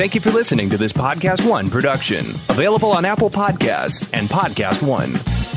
Thank you for listening to this Podcast One production. Available on Apple Podcasts and Podcast One.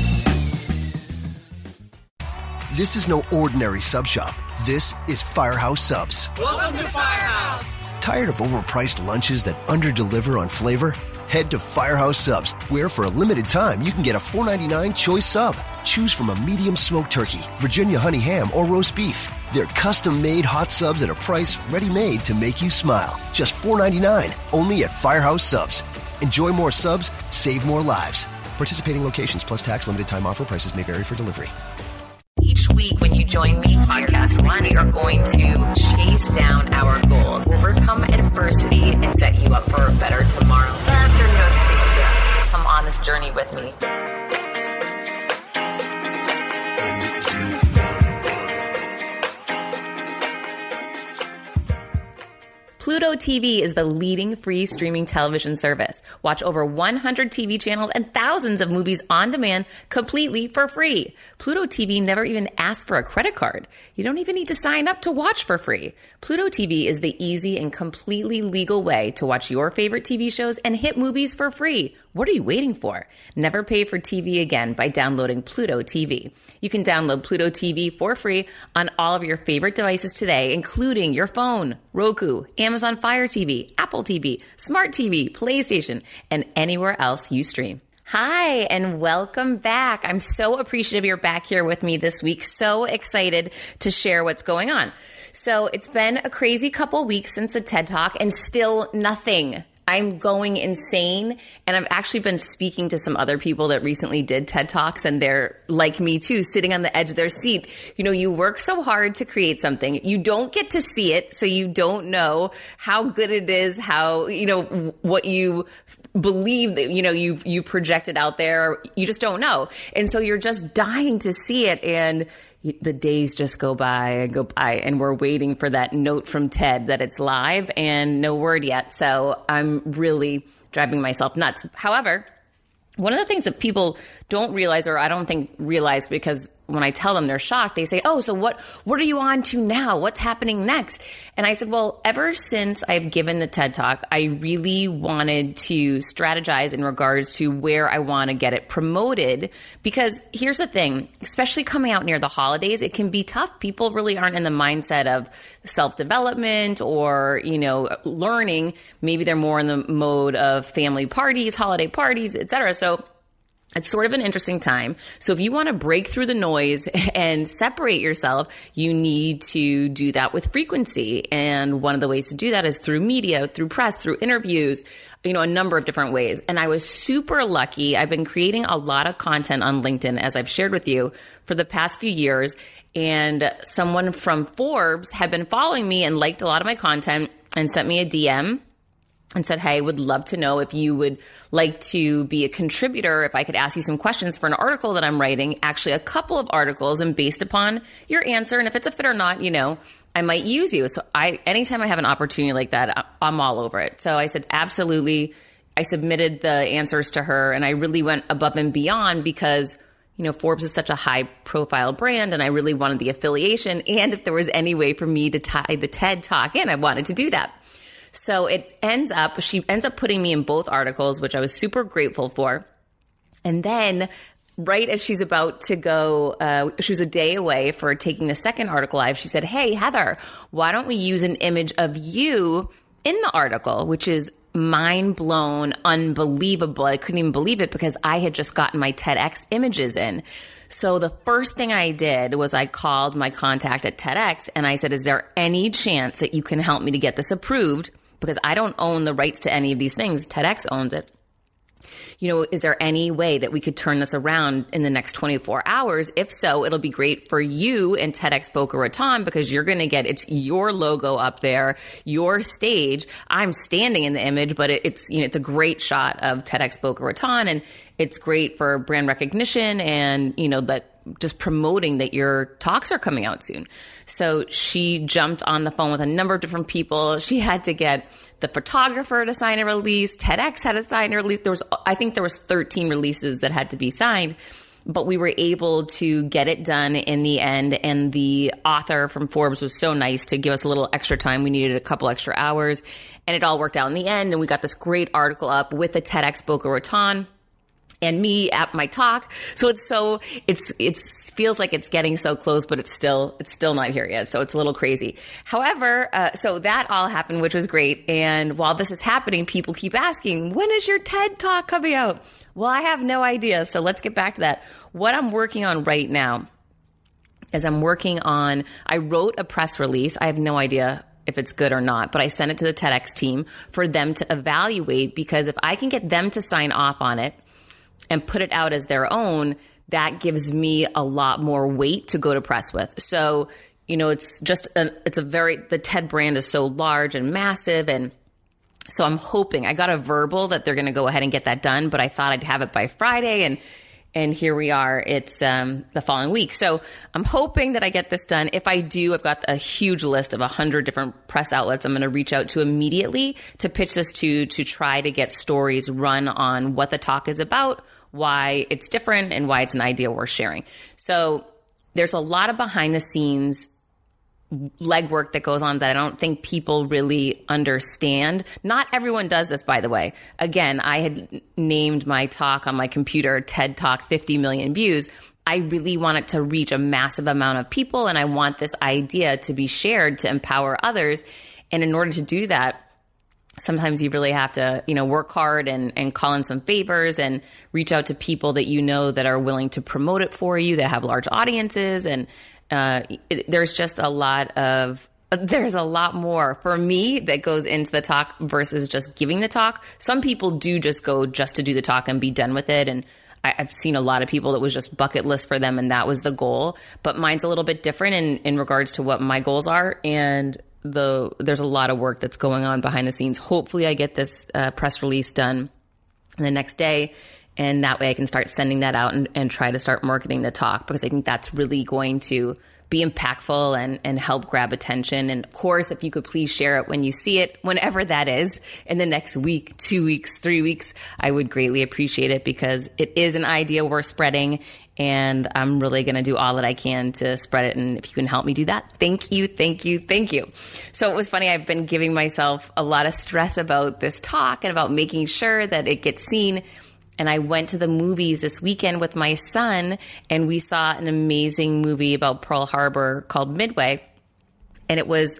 This is no ordinary sub shop. This is Firehouse Subs. Welcome to Firehouse. Tired of overpriced lunches that underdeliver on flavor? Head to Firehouse Subs, where for a limited time you can get a $4.99 choice sub. Choose from a medium smoked turkey, Virginia honey ham, or roast beef. They're custom-made hot subs at a price ready-made to make you smile. Just $4.99, only at Firehouse Subs. Enjoy more subs, save more lives. Participating locations plus tax, limited time offer. Prices may vary for delivery. Each week when you join me, Podcast One, we are going to chase down our goals, overcome adversity, and set you up for a better tomorrow. That's your no secret. Come on this journey with me. Pluto TV is the leading free streaming television service. Watch over 100 TV channels and thousands of movies on demand completely for free. Pluto TV never even asks for a credit card. You don't even need to sign up to watch for free. Pluto TV is the easy and completely legal way to watch your favorite TV shows and hit movies for free. What are you waiting for? Never pay for TV again by downloading Pluto TV. You can download Pluto TV for free on all of your favorite devices today, including your phone, Roku, Amazon Fire TV, Apple TV, Smart TV, PlayStation, and anywhere else you stream. Hi, and welcome back. I'm so appreciative you're back here with me this week. So excited to share what's going on. So it's been a crazy couple weeks since the TED Talk and still nothing. I'm going insane, and I've actually been speaking to some other people that recently did TED Talks, and they're like me too, sitting on the edge of their seat. You know, you work so hard to create something. You don't get to see it, so you don't know how good it is, how, you know, what you believe that, you know, you projected out there. You just don't know. And so you're just dying to see it, and the days just go by, and we're waiting for that note from TED that it's live, and no word yet. So I'm really driving myself nuts. However, one of the things that people don't realize, or I don't think realize, because when I tell them, they're shocked. They say, oh, so what are you on to now? What's happening next? And I said, well, ever since I've given the TED Talk, I really wanted to strategize in regards to where I want to get it promoted. Because here's the thing, especially coming out near the holidays, it can be tough. People really aren't in the mindset of self-development or, you know, learning. Maybe they're more in the mode of family parties, holiday parties, etc. So it's sort of an interesting time. So if you want to break through the noise and separate yourself, you need to do that with frequency. And one of the ways to do that is through media, through press, through interviews, you know, a number of different ways. And I was super lucky. I've been creating a lot of content on LinkedIn, as I've shared with you, for the past few years. And someone from Forbes had been following me and liked a lot of my content and sent me a DM and said, hey, would love to know if you would like to be a contributor, if I could ask you some questions for an article that I'm writing, actually a couple of articles, and based upon your answer, and if it's a fit or not, you know, I might use you. So anytime I have an opportunity like that, I'm all over it. So I said, absolutely. I submitted the answers to her, and I really went above and beyond because, you know, Forbes is such a high profile brand, and I really wanted the affiliation. And if there was any way for me to tie the TED Talk in, I wanted to do that. So she ends up putting me in both articles, which I was super grateful for. And then right as she's about to go, she was a day away for taking the second article live. She said, hey, Heather, why don't we use an image of you in the article, which is mind blown, unbelievable. I couldn't even believe it because I had just gotten my TEDx images in. So the first thing I did was I called my contact at TEDx and I said, is there any chance that you can help me to get this approved? Because I don't own the rights to any of these things. TEDx owns it. You know, is there any way that we could turn this around in the next 24 hours? If so, it'll be great for you and TEDx Boca Raton because you're going to get, it's your logo up there, your stage. I'm standing in the image, but it's, you know, it's a great shot of TEDx Boca Raton, and it's great for brand recognition and, you know, that just promoting that your talks are coming out soon. So she jumped on the phone with a number of different people. She had to get the photographer to sign a release. TEDx had to sign a release. I think there was 13 releases that had to be signed, but we were able to get it done in the end. And the author from Forbes was so nice to give us a little extra time. We needed a couple extra hours. And it all worked out in the end. And we got this great article up with the TEDx Boca Raton and me at my talk. So it feels like it's getting so close, but it's still not here yet. So it's a little crazy. However, so that all happened, which was great. And while this is happening, people keep asking, when is your TED Talk coming out? Well, I have no idea. So let's get back to that. What I'm working on right now is I wrote a press release. I have no idea if it's good or not, but I sent it to the TEDx team for them to evaluate, because if I can get them to sign off on it and put it out as their own, that gives me a lot more weight to go to press with. So, the TED brand is so large and massive. And so I'm hoping, I got a verbal that they're going to go ahead and get that done, but I thought I'd have it by Friday. And here we are. It's the following week. So I'm hoping that I get this done. If I do, I've got a huge list of 100 different press outlets I'm going to reach out to immediately to pitch this to try to get stories run on what the talk is about, why it's different, and why it's an idea worth sharing. So there's a lot of behind the scenes legwork that goes on that I don't think people really understand. Not everyone does this, by the way. Again, I had named my talk on my computer TED Talk 50 million views. I really want it to reach a massive amount of people, and I want this idea to be shared to empower others. And in order to do that, sometimes you really have to, work hard and call in some favors and reach out to people that that are willing to promote it for you, that have large audiences. And there's just there's a lot more for me that goes into the talk versus just giving the talk. Some people do just go just to do the talk and be done with it. And I've seen a lot of people that was just bucket list for them and that was the goal. But mine's a little bit different in regards to what my goals are. And there's a lot of work that's going on behind the scenes. Hopefully I get this press release done the next day. And that way I can start sending that out and try to start marketing the talk, because I think that's really going to be impactful and help grab attention. And of course, if you could please share it when you see it, whenever that is, in the next week, 2 weeks, 3 weeks, I would greatly appreciate it, because it is an idea worth spreading. And I'm really going to do all that I can to spread it. And if you can help me do that, thank you, thank you, thank you. So it was funny. I've been giving myself a lot of stress about this talk and about making sure that it gets seen. And I went to the movies this weekend with my son, and we saw an amazing movie about Pearl Harbor called Midway. And it was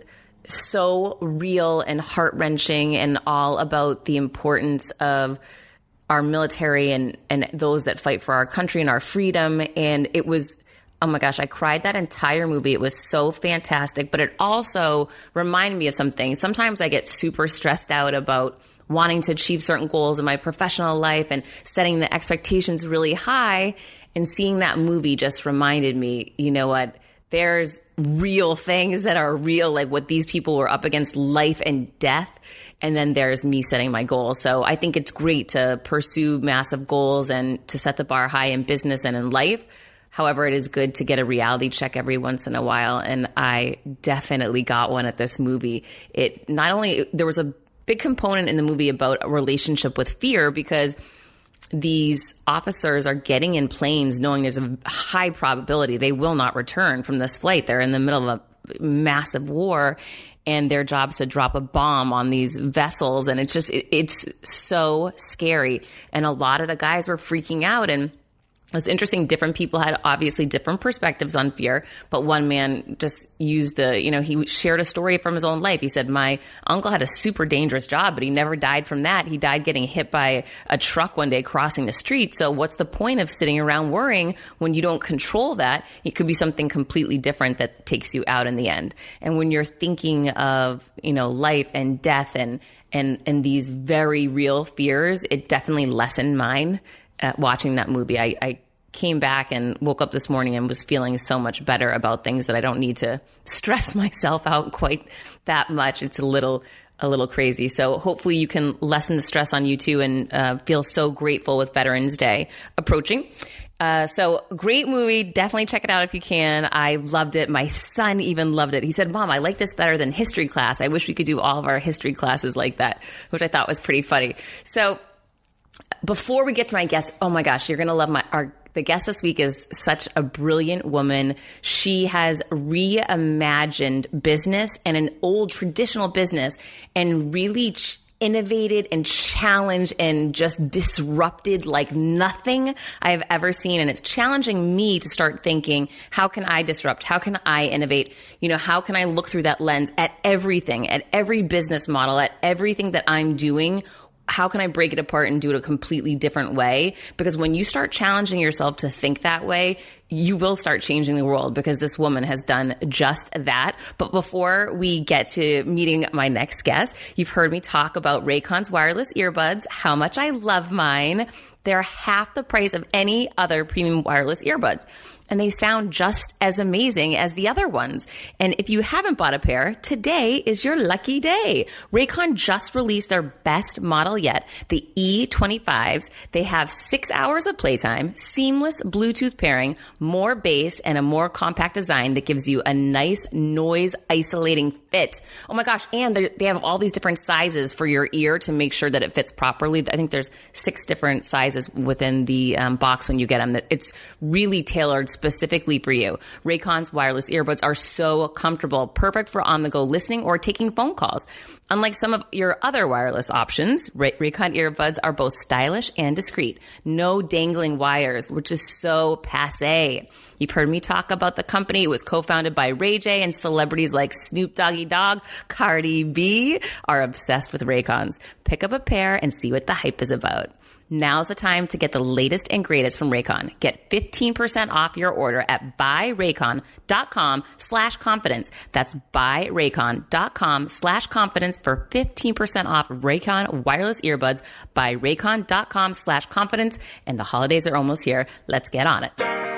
so real and heart-wrenching and all about the importance of our military and those that fight for our country and our freedom. And it was, oh my gosh, I cried that entire movie. It was so fantastic. But it also reminded me of something. Sometimes I get super stressed out about wanting to achieve certain goals in my professional life and setting the expectations really high. And seeing that movie just reminded me, you know what, there's real things that are real, like what these people were up against, life and death. And then there's me setting my goals. So I think it's great to pursue massive goals and to set the bar high in business and in life. However, it is good to get a reality check every once in a while. And I definitely got one at this movie. There was a big component in the movie about a relationship with fear, because these officers are getting in planes knowing there's a high probability they will not return from this flight. They're in the middle of a massive war, and their job is to drop a bomb on these vessels. And it's so scary. And a lot of the guys were freaking out. And it's interesting. Different people had obviously different perspectives on fear, but one man just used he shared a story from his own life. He said, my uncle had a super dangerous job, but he never died from that. He died getting hit by a truck one day crossing the street. So what's the point of sitting around worrying when you don't control that? It could be something completely different that takes you out in the end. And when you're thinking of, life and death and these very real fears, it definitely lessened mine. Watching that movie, I came back and woke up this morning and was feeling so much better about things that I don't need to stress myself out quite that much. It's a little crazy. So hopefully you can lessen the stress on you too, and feel so grateful with Veterans Day approaching. So great movie. Definitely check it out if you can. I loved it. My son even loved it. He said, Mom, I like this better than history class. I wish we could do all of our history classes like that, which I thought was pretty funny. So before we get to my guests, oh my gosh, you're going to love The guest this week is such a brilliant woman. She has reimagined business and an old traditional business and really innovated and challenged and just disrupted like nothing I've ever seen. And it's challenging me to start thinking, how can I disrupt? How can I innovate? You know, how can I look through that lens at everything, at every business model, at everything that I'm doing? How can I break it apart and do it a completely different way? Because when you start challenging yourself to think that way, you will start changing the world, because this woman has done just that. But before we get to meeting my next guest, you've heard me talk about Raycon's wireless earbuds, how much I love mine. They're half the price of any other premium wireless earbuds, and they sound just as amazing as the other ones. And if you haven't bought a pair, today is your lucky day. Raycon just released their best model yet, the E25s. They have 6 hours of playtime, seamless Bluetooth pairing, more bass, and a more compact design that gives you a nice noise isolating fit. Oh my gosh. And they have all these different sizes for your ear to make sure that it fits properly. I think there's 6 different sizes within the box when you get them. It's really tailored specifically for you. Raycon's wireless earbuds are so comfortable, perfect for on-the-go listening or taking phone calls. Unlike some of your other wireless options, Raycon earbuds are both stylish and discreet. No dangling wires, which is so passé. You've heard me talk about the company. It was co-founded by Ray J, and celebrities like Snoop Doggy Dogg, Cardi B are obsessed with Raycons. Pick up a pair and see what the hype is about. Now's the time to get the latest and greatest from Raycon. Get 15% off your order at buyraycon.com/confidence. That's buyraycon.com/confidence for 15% off Raycon wireless earbuds. Buyraycon.com/confidence. And the holidays are almost here. Let's get on it.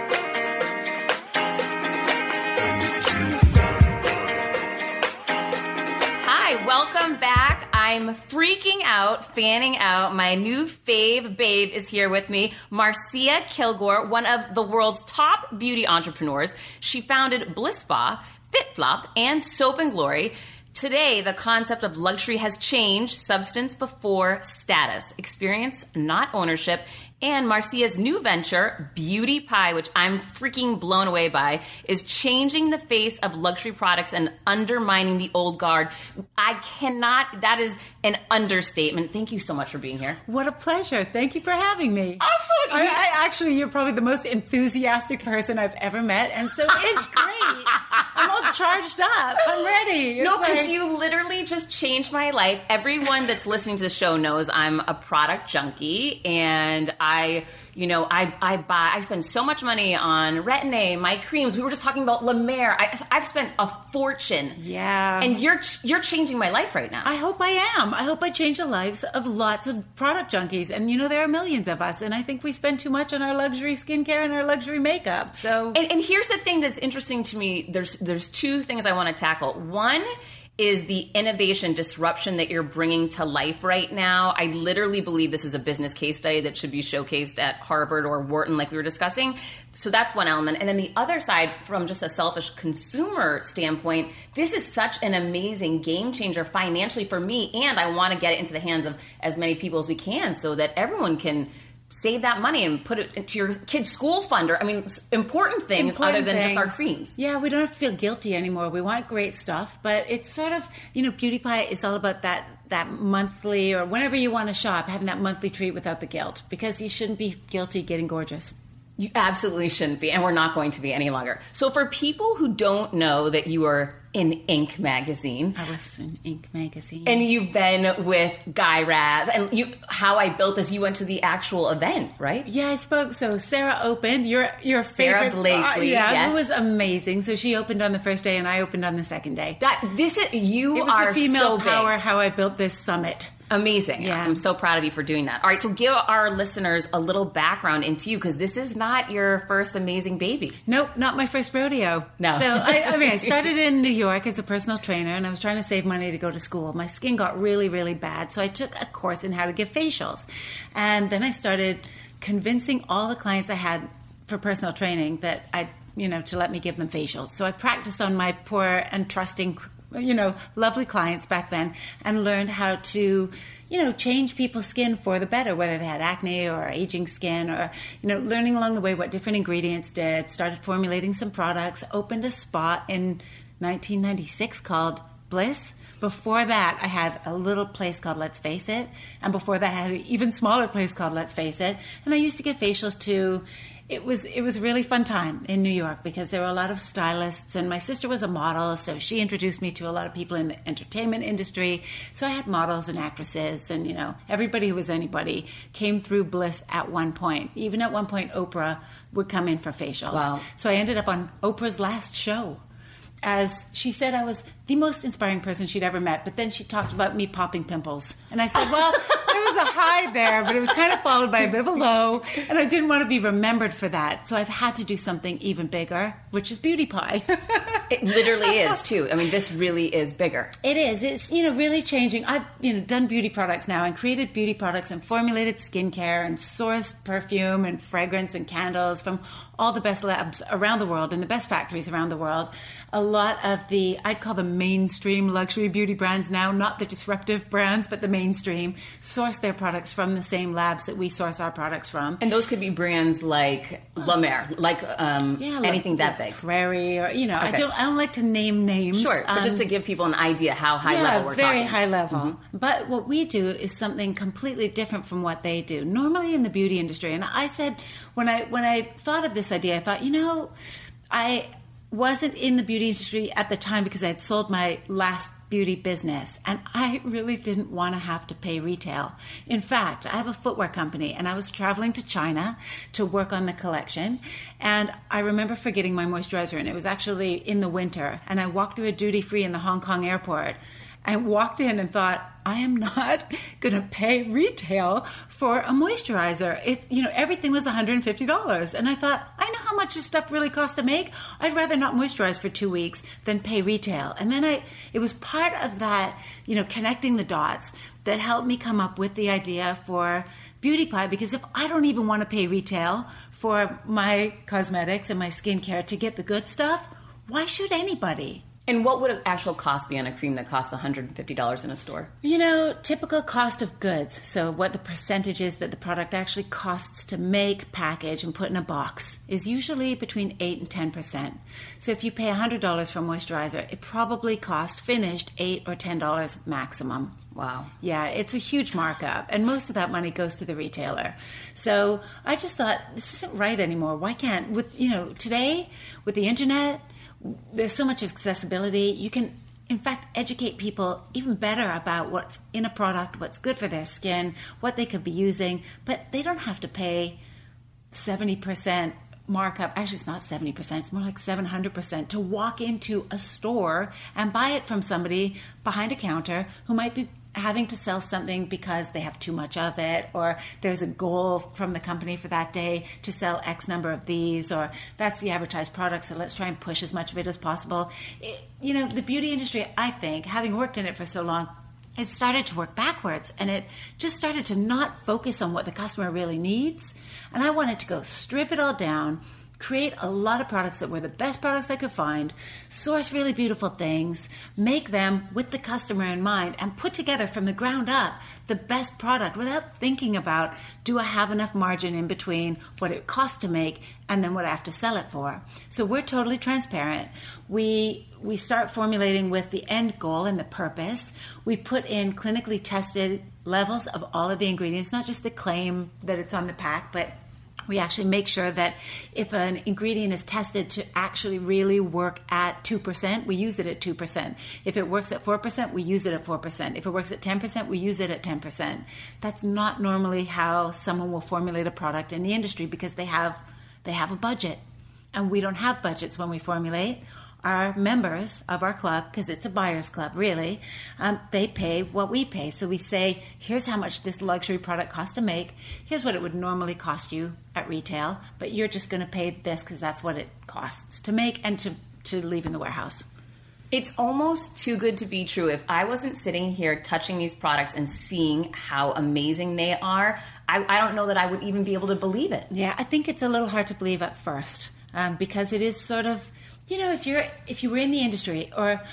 Welcome back. I'm freaking out, fanning out. My new fave babe is here with me, Marcia Kilgore, one of the world's top beauty entrepreneurs. She founded Bliss Spa, FitFlop, and Soap and Glory. Today, the concept of luxury has changed: substance before status, experience, not ownership. And Marcia's new venture, Beauty Pie, which I'm freaking blown away by, is changing the face of luxury products and undermining the old guard. That is an understatement. Thank you so much for being here. What a pleasure. Thank you for having me. Absolutely. Actually, you're probably the most enthusiastic person I've ever met, and so it's great. I'm all charged up. I'm ready. No, because you literally just changed my life. Everyone that's listening to the show knows I'm a product junkie, and I spend so much money on Retin-A, my creams. We were just talking about La Mer. I've spent a fortune. Yeah. And you're changing my life right now. I hope I am. I hope I change the lives of lots of product junkies. And, there are millions of us. And I think we spend too much on our luxury skincare and our luxury makeup. So, And here's the thing that's interesting to me. There's 2 things I want to tackle. One is the innovation disruption that you're bringing to life right now. I literally believe this is a business case study that should be showcased at Harvard or Wharton, like we were discussing. So that's one element. And then the other side, from just a selfish consumer standpoint, this is such an amazing game changer financially for me. And I want to get it into the hands of as many people as we can so that everyone can save that money and put it into your kid's school fund. I mean, important things other than just our creams. Yeah, we don't have to feel guilty anymore. We want great stuff, but it's sort of, Beauty Pie is all about that monthly, or whenever you want to shop, having that monthly treat without the guilt, because you shouldn't be guilty getting gorgeous. You absolutely shouldn't be, and we're not going to be any longer. So for people who don't know that you are in Inc. magazine. I was in Inc. magazine. And you've been with Guy Raz. And How I Built This, you went to the actual event, right? Yeah, I spoke. So Sarah opened, your favorite. Sarah Blakely. It was amazing. So she opened on the first day and I opened on the second day. It was the Female Power How I Built This Summit. Amazing. Yeah. I'm so proud of you for doing that. All right, so give our listeners a little background into you, because this is not your first amazing baby. Nope, not my first rodeo. No. So, I started in New York as a personal trainer, and I was trying to save money to go to school. My skin got really, really bad, so I took a course in how to give facials. And then I started convincing all the clients I had for personal training that to let me give them facials. So I practiced on my poor and trusting lovely clients back then, and learned how to, change people's skin for the better, whether they had acne or aging skin, or, learning along the way what different ingredients did, started formulating some products, opened a spot in 1996 called Bliss. Before that, I had a little place called Let's Face It. And before that, I had an even smaller place called Let's Face It. And I used to give facials to... It was a really fun time in New York because there were a lot of stylists, and my sister was a model, so she introduced me to a lot of people in the entertainment industry. So I had models and actresses, and everybody who was anybody came through Bliss at one point. Even at one point, Oprah would come in for facials. Wow. So I ended up on Oprah's last show. As she said, I was the most inspiring person she'd ever met. But then she talked about me popping pimples. And I said, well, there was a high there, but it was kind of followed by a bit of a low. And I didn't want to be remembered for that. So I've had to do something even bigger, which is Beauty Pie. It literally is, too. I mean, this really is bigger. It is. It's, really changing. I've, done beauty products now and created beauty products and formulated skincare and sourced perfume and fragrance and candles from all the best labs around the world and the best factories around the world. A lot of the, I'd call them mainstream luxury beauty brands now, not the disruptive brands, but the mainstream, source their products from the same labs that we source our products from. And those could be brands like La Mer, like anything that big. Prairie, or, Okay. I don't like to name names. Sure, but just to give people an idea how high level we're talking. Very high level. Mm-hmm. But what we do is something completely different from what they do. Normally in the beauty industry, and I said, when I thought of this idea, I thought, I wasn't in the beauty industry at the time because I had sold my last beauty business, and I really didn't want to have to pay retail. In fact, I have a footwear company, and I was traveling to China to work on the collection, and I remember forgetting my moisturizer, and it was actually in the winter, and I walked through a duty-free in the Hong Kong airport and walked in and thought, I am not going to pay retail for a moisturizer. Everything was $150. And I thought, I know how much this stuff really costs to make. I'd rather not moisturize for 2 weeks than pay retail. And then it was part of that, connecting the dots that helped me come up with the idea for Beauty Pie. Because if I don't even want to pay retail for my cosmetics and my skincare to get the good stuff, why should anybody? And what would an actual cost be on a cream that costs $150 in a store? Typical cost of goods. So what the percentage is that the product actually costs to make, package, and put in a box is usually between 8 and 10%. So if you pay $100 for moisturizer, it probably costs finished $8 or $10 maximum. Wow. Yeah, it's a huge markup, and most of that money goes to the retailer. So I just thought, this isn't right anymore. Why can't, today, with the internet, there's so much accessibility. You can, in fact, educate people even better about what's in a product, what's good for their skin, what they could be using, but they don't have to pay 70% markup. Actually, it's not 70%, it's more like 700% to walk into a store and buy it from somebody behind a counter who might be having to sell something because they have too much of it, or there's a goal from the company for that day to sell X number of these, or that's the advertised product, so let's try and push as much of it as possible. The beauty industry, I think, having worked in it for so long, it started to work backwards, and it just started to not focus on what the customer really needs. And I wanted to go strip it all down, create a lot of products that were the best products I could find, source really beautiful things, make them with the customer in mind, and put together from the ground up the best product without thinking about, do I have enough margin in between what it costs to make and then what I have to sell it for? So we're totally transparent. We start formulating with the end goal and the purpose. We put in clinically tested levels of all of the ingredients, not just the claim that it's on the pack, but we actually make sure that if an ingredient is tested to actually really work at 2%, we use it at 2%. If it works at 4%, we use it at 4%. If it works at 10%, we use it at 10%. That's not normally how someone will formulate a product in the industry because they have a budget. And we don't have budgets when we formulate. Our members of our club, because it's a buyer's club really, they pay what we pay. So we say, here's how much this luxury product costs to make. Here's what it would normally cost you at retail, but you're just going to pay this because that's what it costs to make and to leave in the warehouse. It's almost too good to be true. If I wasn't sitting here touching these products and seeing how amazing they are, I don't know that I would even be able to believe it. Yeah, I think it's a little hard to believe at first because it is sort of, if you were in the industry, or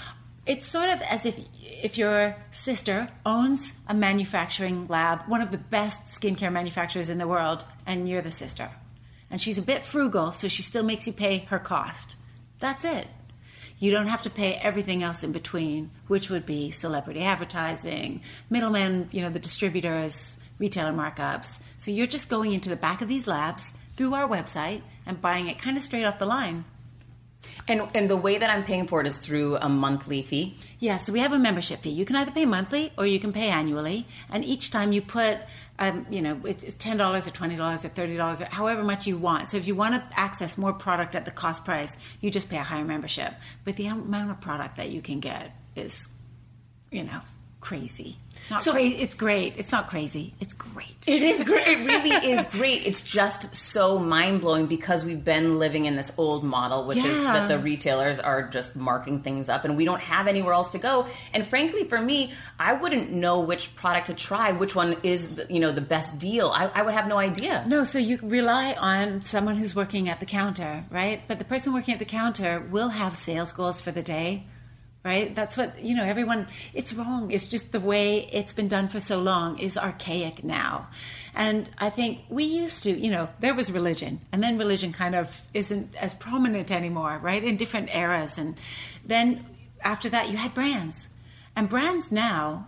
It's sort of as if your sister owns a manufacturing lab, one of the best skincare manufacturers in the world, and you're the sister. And she's a bit frugal, so she still makes you pay her cost. That's it. You don't have to pay everything else in between, which would be celebrity advertising, middlemen, the distributors, retailer markups. So you're just going into the back of these labs through our website and buying it kind of straight off the line. And the way that I'm paying for it is through a monthly fee? Yeah, so we have a membership fee. You can either pay monthly or you can pay annually. And each time you put, it's $10 or $20 or $30 or however much you want. So if you want to access more product at the cost price, you just pay a higher membership. But the amount of product that you can get is, crazy. It's great. It's not crazy. It's great. It is great. It really is great. It's just so mind-blowing because we've been living in this old model, which is that the retailers are just marking things up and we don't have anywhere else to go. And frankly, for me, I wouldn't know which product to try, which one is the best deal. I would have no idea. No, so you rely on someone who's working at the counter, right? But the person working at the counter will have sales goals for the day. Right? That's what, everyone, it's wrong. It's just the way it's been done for so long is archaic now. And I think we used to, there was religion, and then religion kind of isn't as prominent anymore, right? In different eras. And then after that, you had brands. And brands now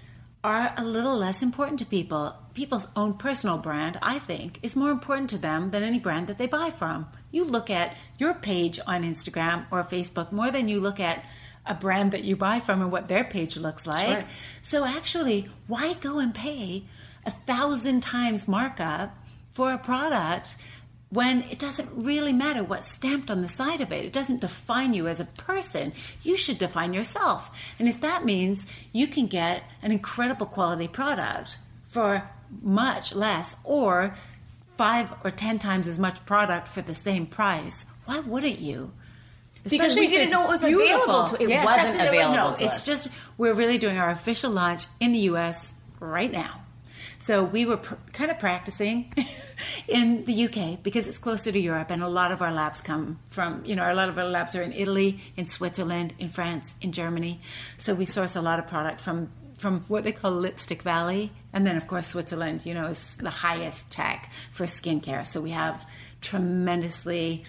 are a little less important to people. People's own personal brand, I think, is more important to them than any brand that they buy from. You look at your page on Instagram or Facebook more than you look at a brand that you buy from and what their page looks like. Sure. So actually, why go and pay 1,000 times markup for a product when it doesn't really matter what's stamped on the side of it? It doesn't define you as a person. You should define yourself. And if that means you can get an incredible quality product for much less or 5 or 10 times as much product for the same price, why wouldn't you? Because we didn't know it was available to it. It wasn't available to us. It's just, we're really doing our official launch in the U.S. right now. So we were kind of practicing in the UK because it's closer to Europe, and a lot of our labs come from, a lot of our labs are in Italy, in Switzerland, in France, in Germany. So we source a lot of product from what they call Lipstick Valley. And then, of course, Switzerland, is the highest tech for skincare. So we have tremendously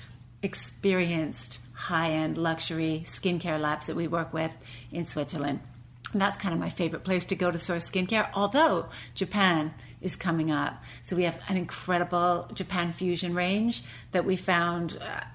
experienced high-end luxury skincare labs that we work with in Switzerland. And that's kind of my favorite place to go to source skincare, although Japan is coming up. So we have an incredible Japan Fusion range that we found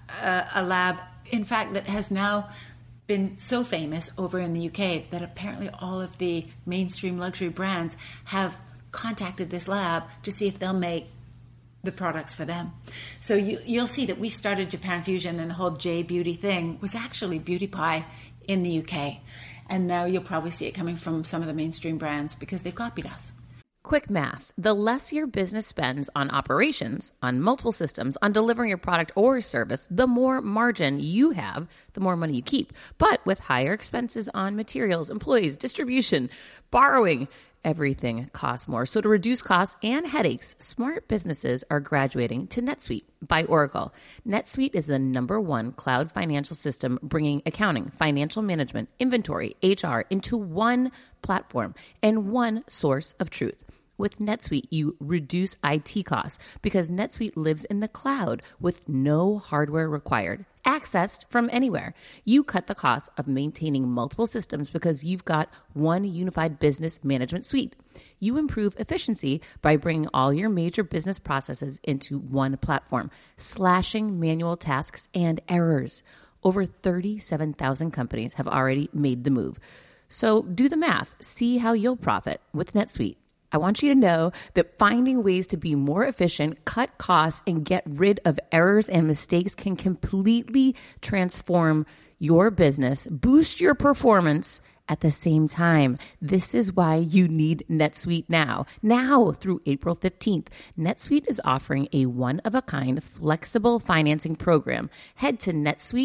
a lab, in fact, that has now been so famous over in the UK that apparently all of the mainstream luxury brands have contacted this lab to see if they'll make the products for them. So you'll see that we started Japan Fusion, and the whole J Beauty thing was actually Beauty Pie in the UK. And now you'll probably see it coming from some of the mainstream brands because they've copied us. Quick math. The less your business spends on operations, on multiple systems, on delivering your product or service, the more margin you have, the more money you keep. But with higher expenses on materials, employees, distribution, borrowing, everything costs more. So to reduce costs and headaches, smart businesses are graduating to NetSuite by Oracle. NetSuite is the #1 cloud financial system bringing accounting, financial management, inventory, HR into one platform and one source of truth. With NetSuite, you reduce IT costs because NetSuite lives in the cloud with no hardware required, accessed from anywhere. You cut the cost of maintaining multiple systems because you've got one unified business management suite. You improve efficiency by bringing all your major business processes into one platform, slashing manual tasks and errors. Over 37,000 companies have already made the move. So do the math. See how you'll profit with NetSuite. I want you to know that finding ways to be more efficient, cut costs, and get rid of errors and mistakes can completely transform your business, boost your performance at the same time. This is why you need NetSuite now. Now through April 15th, NetSuite is offering a one-of-a-kind flexible financing program. Head to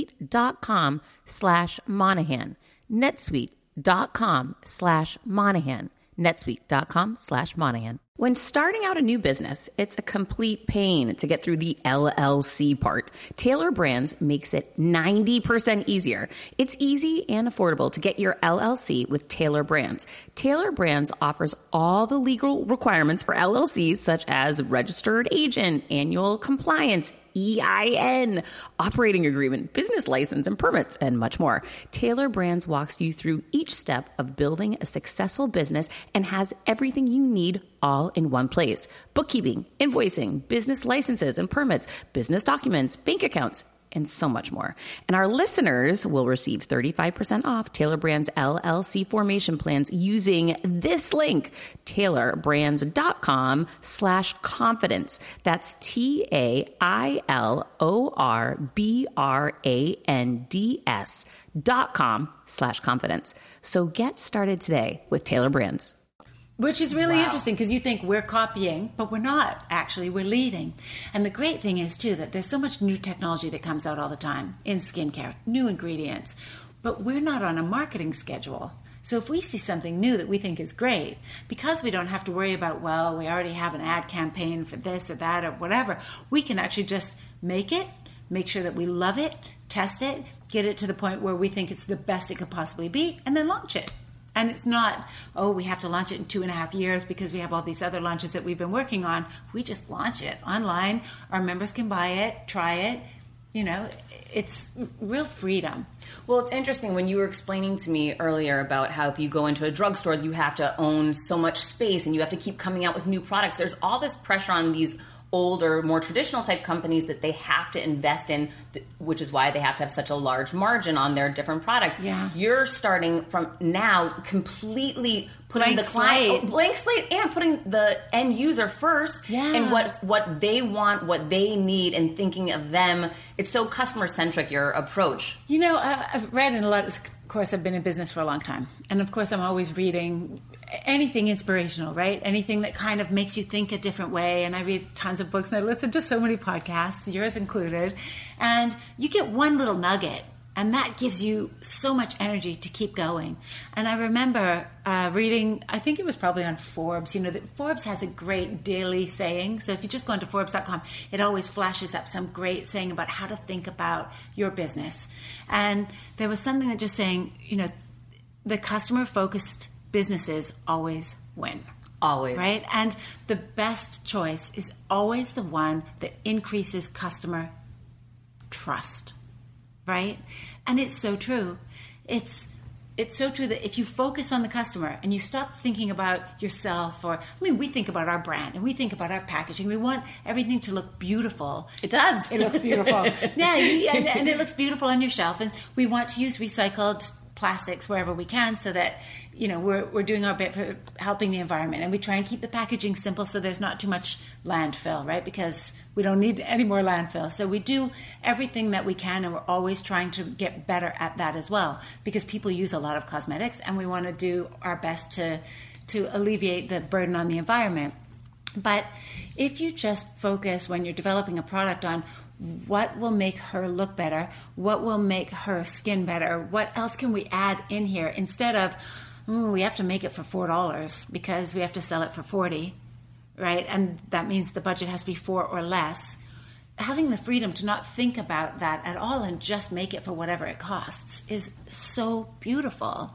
netsuite.com/Monahan. netsuite.com/Monahan. netsuite.com/Monahan. When starting out a new business, it's a complete pain to get through the LLC part. Taylor Brands makes it 90% easier. It's easy and affordable to get your LLC with Taylor Brands. Taylor Brands offers all the legal requirements for LLCs, such as registered agent, annual compliance, EIN, operating agreement, business license, and permits, and much more. Taylor Brands walks you through each step of building a successful business and has everything you need all in one place. Bookkeeping, invoicing, business licenses and permits, business documents, bank accounts, and so much more. And our listeners will receive 35% off Taylor Brands LLC formation plans using this link, taylorbrands.com/confidence. That's TAILORBRANDS.com/confidence. So get started today with Taylor Brands. Which is really interesting because you think we're copying, but we're not. Actually, we're leading. And the great thing is, too, that there's so much new technology that comes out all the time in skincare, new ingredients. But we're not on a marketing schedule. So if we see something new that we think is great, because we don't have to worry about, well, we already have an ad campaign for this or that or whatever, we can actually just make it, make sure that we love it, test it, get it to the point where we think it's the best it could possibly be, and then launch it. And it's not, oh, we have to launch it in 2.5 years because we have all these other launches that we've been working on. We just launch it online. Our members can buy it, try it. You know, it's real freedom. Well, it's interesting when you were explaining to me earlier about how if you go into a drugstore, you have to own so much space and you have to keep coming out with new products. There's all this pressure on these older, more traditional type companies that they have to invest in, which is why they have to have such a large margin on their different products. Yeah. You're starting from now completely putting the client blank slate and putting the end user first and what they want, what they need, and thinking of them. It's so customer centric, your approach. You know, I've read in a lot of course, I've been in business for a long time. And of course, I'm always reading anything inspirational, right? Anything that kind of makes you think a different way. And I read tons of books and I listen to so many podcasts, yours included. And you get one little nugget and that gives you so much energy to keep going. And I remember reading, I think it was probably on Forbes, you know, that Forbes has a great daily saying. So if you just go into Forbes.com, it always flashes up some great saying about how to think about your business. And there was something that just saying, you know, the customer-focused businesses always win. Always. Right? And the best choice is always the one that increases customer trust. Right? And it's so true. It's so true that if you focus on the customer and you stop thinking about yourself, or, I mean, we think about our brand and we think about our packaging. We want everything to look beautiful. It does. It looks beautiful. And it looks beautiful on your shelf. And we want to use recycled plastics wherever we can so that, you know, we're doing our bit for helping the environment. And we try and keep the packaging simple so there's not too much landfill, right? Because we don't need any more landfill. So we do everything that we can, and we're always trying to get better at that as well, because people use a lot of cosmetics and we want to do our best to alleviate the burden on the environment. But if you just focus when you're developing a product on what will make her look better, what will make her skin better, what else can we add in here, instead of, we have to make it for $4 because we have to sell it for $40, right? And that means the budget has to be $4 or less. Having the freedom to not think about that at all and just make it for whatever it costs is so beautiful.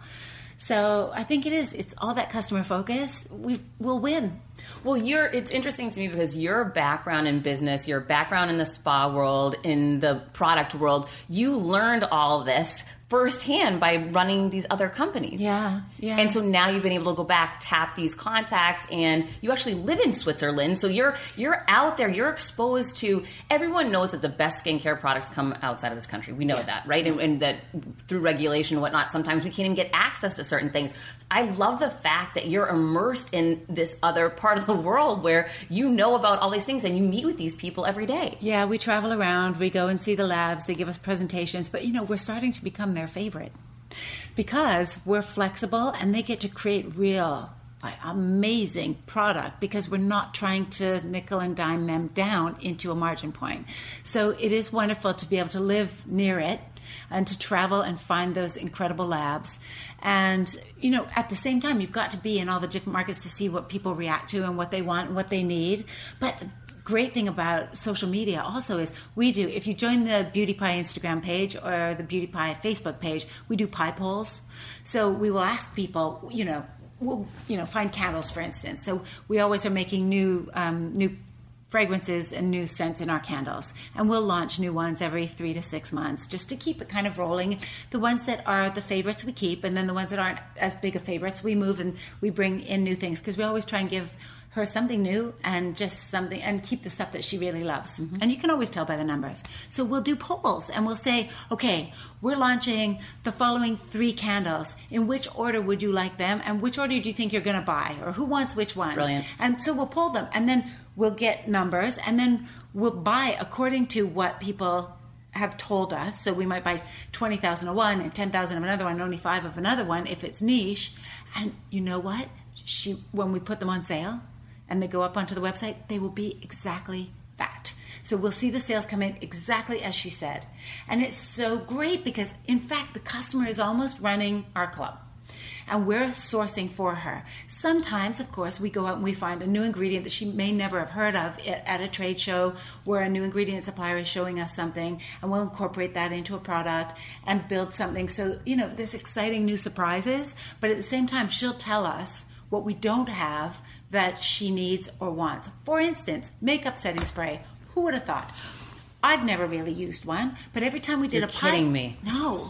So I think it's all that customer focus. We'll win. Well, it's interesting to me because your background in business, your background in the spa world, in the product world, you learned all of this firsthand by running these other companies. Yeah. And so now you've been able to go back, tap these contacts, and you actually live in Switzerland. So you're out there, you're exposed to, everyone knows that the best skincare products come outside of this country. We know that, right? And that through regulation and whatnot, sometimes we can't even get access to certain things. I love the fact that you're immersed in this other part of the world where you know about all these things and you meet with these people every day. Yeah, we travel around, we go and see the labs, they give us presentations, but, you know, we're starting to become their favorite because we're flexible and they get to create real, amazing product because we're not trying to nickel and dime them down into a margin point. So it is wonderful to be able to live near it and to travel and find those incredible labs. And, at the same time, you've got to be in all the different markets to see what people react to and what they want and what they need. But great thing about social media also is if you join the Beauty Pie Instagram page or the Beauty Pie Facebook page, we do pie polls. So we will ask people, we'll find candles, for instance. So we always are making new fragrances and new scents in our candles, and we'll launch new ones every 3 to 6 months just to keep it kind of rolling. The ones that are the favorites we keep, and then the ones that aren't as big of favorites we move and we bring in new things, because we always try and give her something new and just something, and keep the stuff that she really loves. Mm-hmm. And you can always tell by the numbers. So we'll do polls and we'll say, okay, we're launching the following 3 candles. In which order would you like them? And which order do you think you're going to buy? Or who wants which ones? Brilliant. And so we'll poll them, and then we'll get numbers, and then we'll buy according to what people have told us. So we might buy 20,000 of one and 10,000 of another one, only 5 of another one if it's niche. And you know what? When we put them on sale, and they go up onto the website, they will be exactly that. So we'll see the sales come in exactly as she said. And it's so great because, in fact, the customer is almost running our club. And we're sourcing for her. Sometimes, of course, we go out and we find a new ingredient that she may never have heard of at a trade show where a new ingredient supplier is showing us something, and we'll incorporate that into a product and build something. So, there's exciting new surprises, but at the same time, she'll tell us what we don't have that she needs or wants. For instance, makeup setting spray. Who would have thought? I've never really used one, but every time we did You're kidding me. No.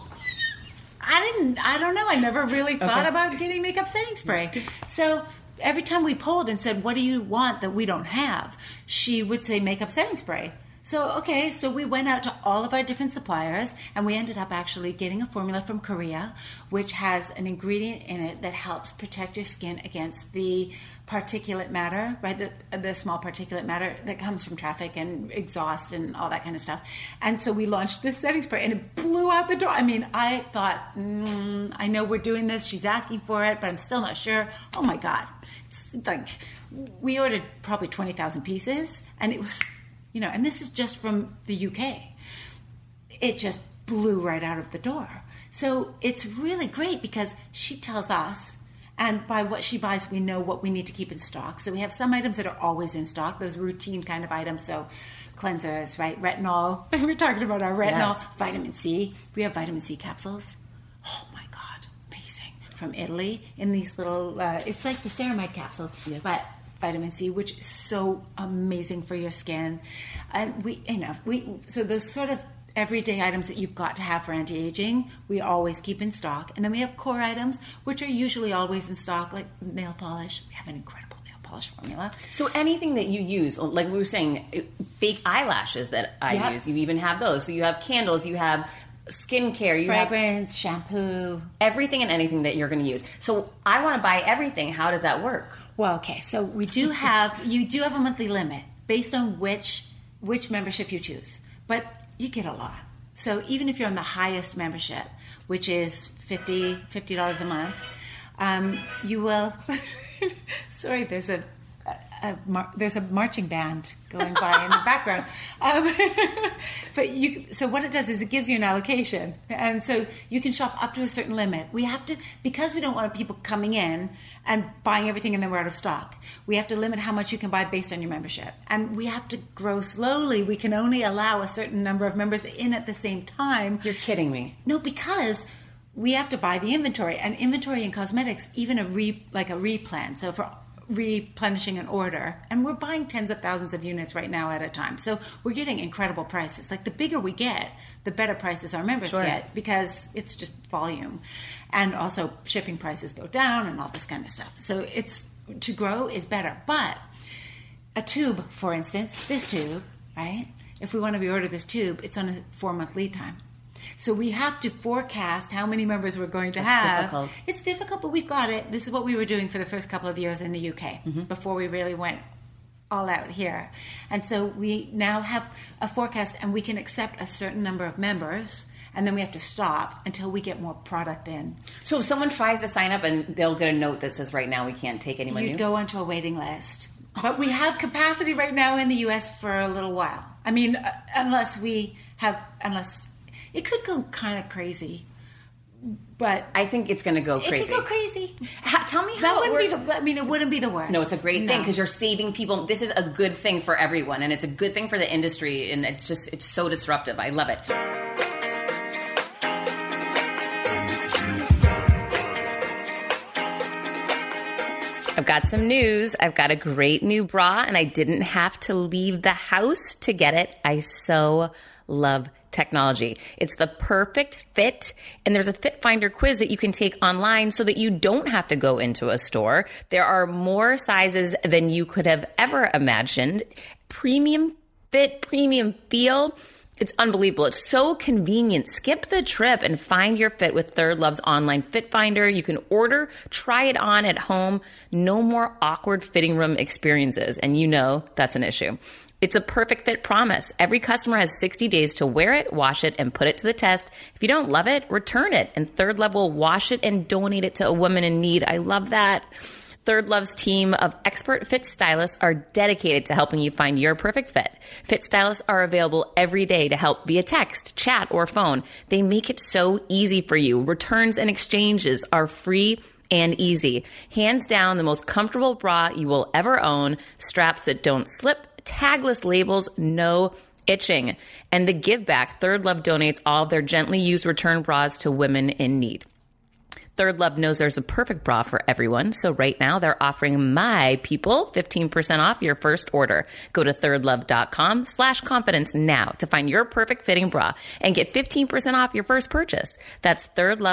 I don't know. I never really thought about getting makeup setting spray. So every time we polled and said, what do you want that we don't have? She would say makeup setting spray. So we went out to all of our different suppliers, and we ended up actually getting a formula from Korea, which has an ingredient in it that helps protect your skin against the particulate matter, right? The small particulate matter that comes from traffic and exhaust and all that kind of stuff. And so we launched this setting spray, and it blew out the door. I mean, I thought, I know we're doing this. She's asking for it, but I'm still not sure. Oh my God. It's like, we ordered probably 20,000 pieces, and it was... and this is just from the UK. It just blew right out of the door. So it's really great because she tells us, and by what she buys, we know what we need to keep in stock. So we have some items that are always in stock, those routine kind of items. So cleansers, right? Retinol. We're talking about our retinol. Yes. Vitamin C. We have vitamin C capsules. Oh my God, amazing. From Italy in these little, it's like the ceramide capsules, yes. But vitamin C, which is so amazing for your skin. And so those sort of everyday items that you've got to have for anti-aging, we always keep in stock. And then we have core items, which are usually always in stock, like nail polish. We have an incredible nail polish formula. So anything that you use, like we were saying, fake eyelashes that I use, you even have those. So you have candles, you have skincare, you fragrance, shampoo, everything and anything that you're going to use. So I want to buy everything. How does that work? Well, okay, so you do have a monthly limit based on which membership you choose, but you get a lot. So even if you're on the highest membership, which is $50 a month, you will. Sorry, there's a marching band going by in the background. So what it does is it gives you an allocation. And so you can shop up to a certain limit. We have to, because we don't want people coming in and buying everything and then we're out of stock, we have to limit how much you can buy based on your membership. And we have to grow slowly. We can only allow a certain number of members in at the same time. You're kidding me. No, because we have to buy the inventory. And inventory in cosmetics, even a replan. So for replenishing an order, and we're buying tens of thousands of units right now at a time, so we're getting incredible prices. Like, the bigger we get, the better prices our members get, because it's just volume, and also shipping prices go down and all this kind of stuff. So it's, to grow is better. But a tube, for instance, this tube, right, if we want to reorder this tube, it's on a 4-month lead time. So we have to forecast how many members we're going to have. Difficult. It's difficult, but we've got it. This is what we were doing for the first couple of years in the UK before we really went all out here. And so we now have a forecast, and we can accept a certain number of members, and then we have to stop until we get more product in. So if someone tries to sign up and they'll get a note that says right now we can't take anyone new? You'd go onto a waiting list. But we have capacity right now in the US for a little while. I mean, unless It could go kind of crazy. But I think it's going to go crazy. It could go crazy. Tell me how it works. It wouldn't be the worst. No, it's a great thing because you're saving people. This is a good thing for everyone, and it's a good thing for the industry, and it's so disruptive. I love it. I've got some news. I've got a great new bra, and I didn't have to leave the house to get it. I so love technology. It's the perfect fit, and there's a fit finder quiz that you can take online so that you don't have to go into a store. There are more sizes than you could have ever imagined. Premium fit, premium feel. It's unbelievable. It's so convenient. Skip the trip and find your fit with Third Love's online fit finder. You can order, try it on at home. No more awkward fitting room experiences. And you know that's an issue. It's a perfect fit promise. Every customer has 60 days to wear it, wash it, and put it to the test. If you don't love it, return it. And Third Love will wash it and donate it to a woman in need. I love that. Third Love's team of expert fit stylists are dedicated to helping you find your perfect fit. Fit stylists are available every day to help via text, chat, or phone. They make it so easy for you. Returns and exchanges are free and easy. Hands down, the most comfortable bra you will ever own. Straps that don't slip, tagless labels, no itching. And the give back, Third Love donates all of their gently used return bras to women in need. Third Love knows there's a perfect bra for everyone, so right now they're offering my people 15% off your first order. Go to thirdlove.com/confidence now to find your perfect fitting bra and get 15% off your first purchase. That's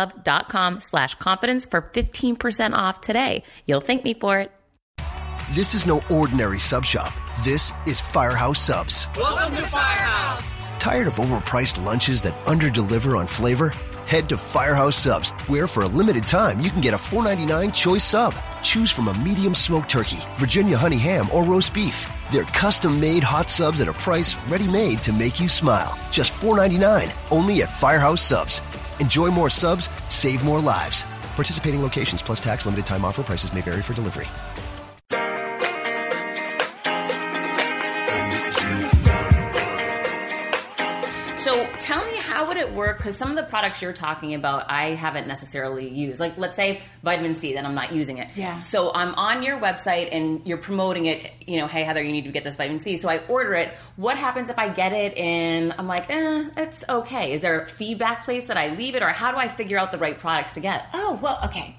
thirdlove.com/confidence for 15% off today. You'll thank me for it. This is no ordinary sub shop. This is Firehouse Subs. Welcome to Firehouse. Tired of overpriced lunches that underdeliver on flavor? Head to Firehouse Subs, where for a limited time you can get a $4.99 choice sub. Choose from a medium smoked turkey, Virginia honey ham, or roast beef. They're custom-made hot subs at a price ready-made to make you smile. Just $4.99, only at Firehouse Subs. Enjoy more subs, save more lives. Participating locations plus tax, limited time offer. Prices may vary for delivery. So tell me, how would it work? Because some of the products you're talking about, I haven't necessarily used. Like, let's say vitamin C, then I'm not using it. Yeah. So I'm on your website and you're promoting it, hey, Heather, you need to get this vitamin C. So I order it. What happens if I get it and I'm like, it's okay? Is there a feedback place that I leave it? Or how do I figure out the right products to get? Oh, well, okay.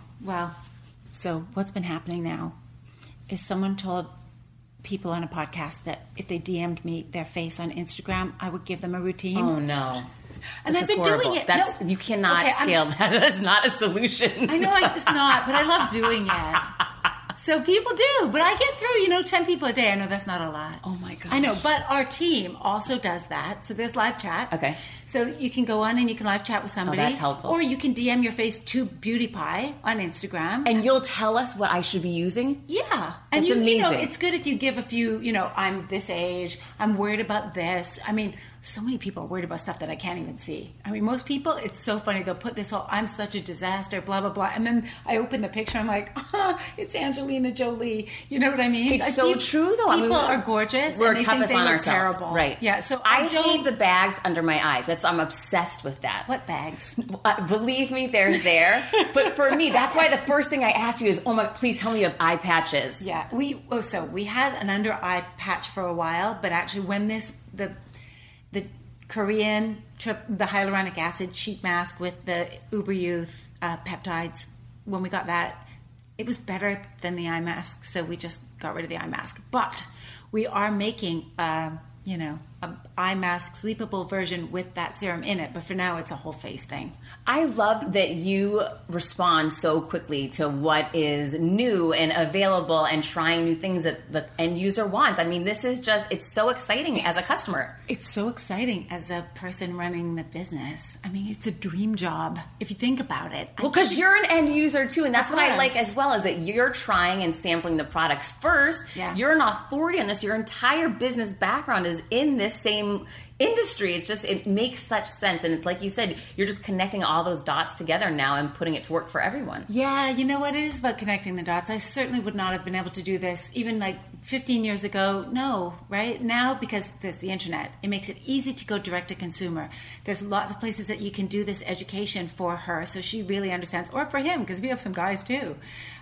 So what's been happening now is someone told people on a podcast that if they DM'd me their face on Instagram, I would give them a routine. Oh, no. And I've been doing it. You cannot scale that. That's not a solution. I know it's not, but I love doing it. So people do, but I get through, 10 people a day. I know that's not a lot. Oh my God. I know, but our team also does that. So there's live chat. Okay. So you can go on and you can live chat with somebody. Oh, that's helpful. Or you can DM your face to Beauty Pie on Instagram. And you'll tell us what I should be using? Yeah. And that's amazing. It's good if you give a few, I'm this age, I'm worried about this. I mean, so many people are worried about stuff that I can't even see. I mean, most people, it's so funny. They'll put this whole, I'm such a disaster, blah, blah, blah. And then I open the picture, I'm like, it's Angelina Jolie. You know what I mean? It's so true, though. People are gorgeous. We're and they toughest think they on look ourselves. Terrible. Right. Yeah. So I hate the bags under my eyes. I'm obsessed with that. What bags? Believe me, they're there. But for me, that's why the first thing I ask you is, oh my, please tell me you have eye patches. Yeah. We had an under eye patch for a while, but actually when the Korean the hyaluronic acid sheet mask with the Uber Youth peptides, when we got that, it was better than the eye mask, so we just got rid of the eye mask. But we are making an eye mask sleepable version with that serum in it, but for now it's a whole face thing. I love that you respond so quickly to what is new and available and trying new things that the end user wants. I mean, this is just, it's so exciting as a customer. It's so exciting as a person running the business. I mean, it's a dream job if you think about it. Well, because you're an end user too, and that's what I like as well, is that you're trying and sampling the products first. Yeah. You're an authority on this. Your entire business background is in this same industry. It makes such sense. And it's like you said, you're just connecting all those dots together now and putting it to work for everyone. Yeah, you know what? It is about connecting the dots. I certainly would not have been able to do this even like 15 years ago. No, right? Now, because there's the internet, it makes it easy to go direct to consumer. There's lots of places that you can do this education for her so she really understands, or for him, because we have some guys too.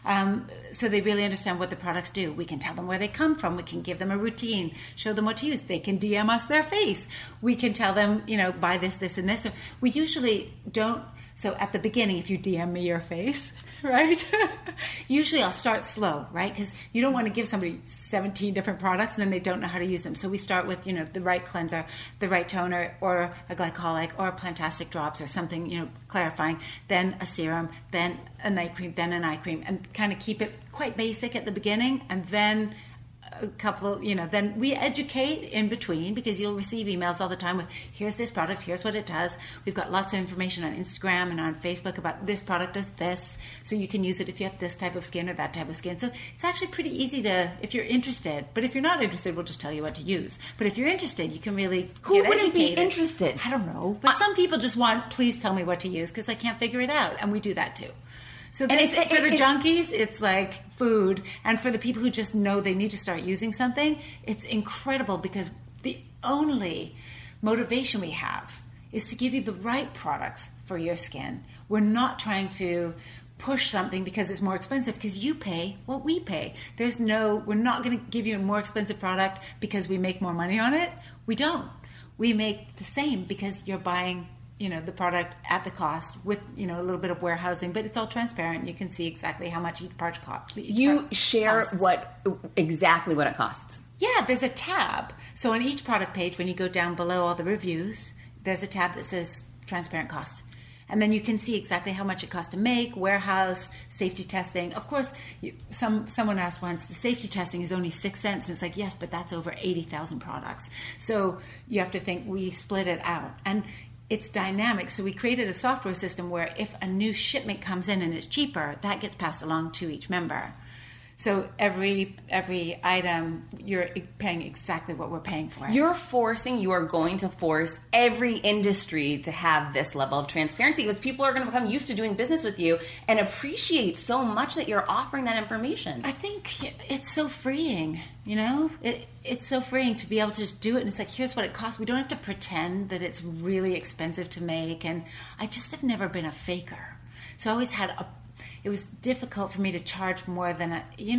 So they really understand what the products do. We can tell them where they come from. We can give them a routine, show them what to use. They can DM us their face. We can tell them, buy this, this, and this. We usually don't. So at the beginning, if you DM me your face, right? Usually I'll start slow, right? Because you don't want to give somebody 17 different products and then they don't know how to use them. So we start with, the right cleanser, the right toner, or a glycolic, or Plantastic drops, or something, clarifying, then a serum, then a night cream, then an eye cream, and kind of keep it quite basic at the beginning, and then a couple, then we educate in between, because you'll receive emails all the time with, here's this product, here's what it does. We've got lots of information on Instagram and on Facebook about this product does this, so you can use it if you have this type of skin or that type of skin. So it's actually pretty easy if you're interested. But if you're not interested, we'll just tell you what to use. But if you're interested, you can really Who wouldn't be interested? I don't know. But some people just want, please tell me what to use, because I can't figure it out. And we do that too. So for the junkies, it's like food. And for the people who just know they need to start using something, it's incredible, because the only motivation we have is to give you the right products for your skin. We're not trying to push something because it's more expensive, because you pay what we pay. We're not going to give you a more expensive product because we make more money on it. We don't. We make the same because you're buying the product at the cost with, a little bit of warehousing, but it's all transparent. You can see exactly how much each part costs. You share exactly what it costs. Yeah, there's a tab. So on each product page, when you go down below all the reviews, there's a tab that says transparent cost. And then you can see exactly how much it costs to make, warehouse, safety testing. Of course, someone asked once, the safety testing is only 6 cents. And it's like, yes, but that's over 80,000 products. So you have to think, we split it out. And it's dynamic. So we created a software system where if a new shipment comes in and it's cheaper, that gets passed along to each member. So every item, you're paying exactly what we're paying for. You are going to force every industry to have this level of transparency, because people are going to become used to doing business with you and appreciate so much that you're offering that information. I think it's so freeing, It's so freeing to be able to just do it. And it's like, here's what it costs. We don't have to pretend that it's really expensive to make. And I just have never been a faker. So I always had it was difficult for me to charge more than,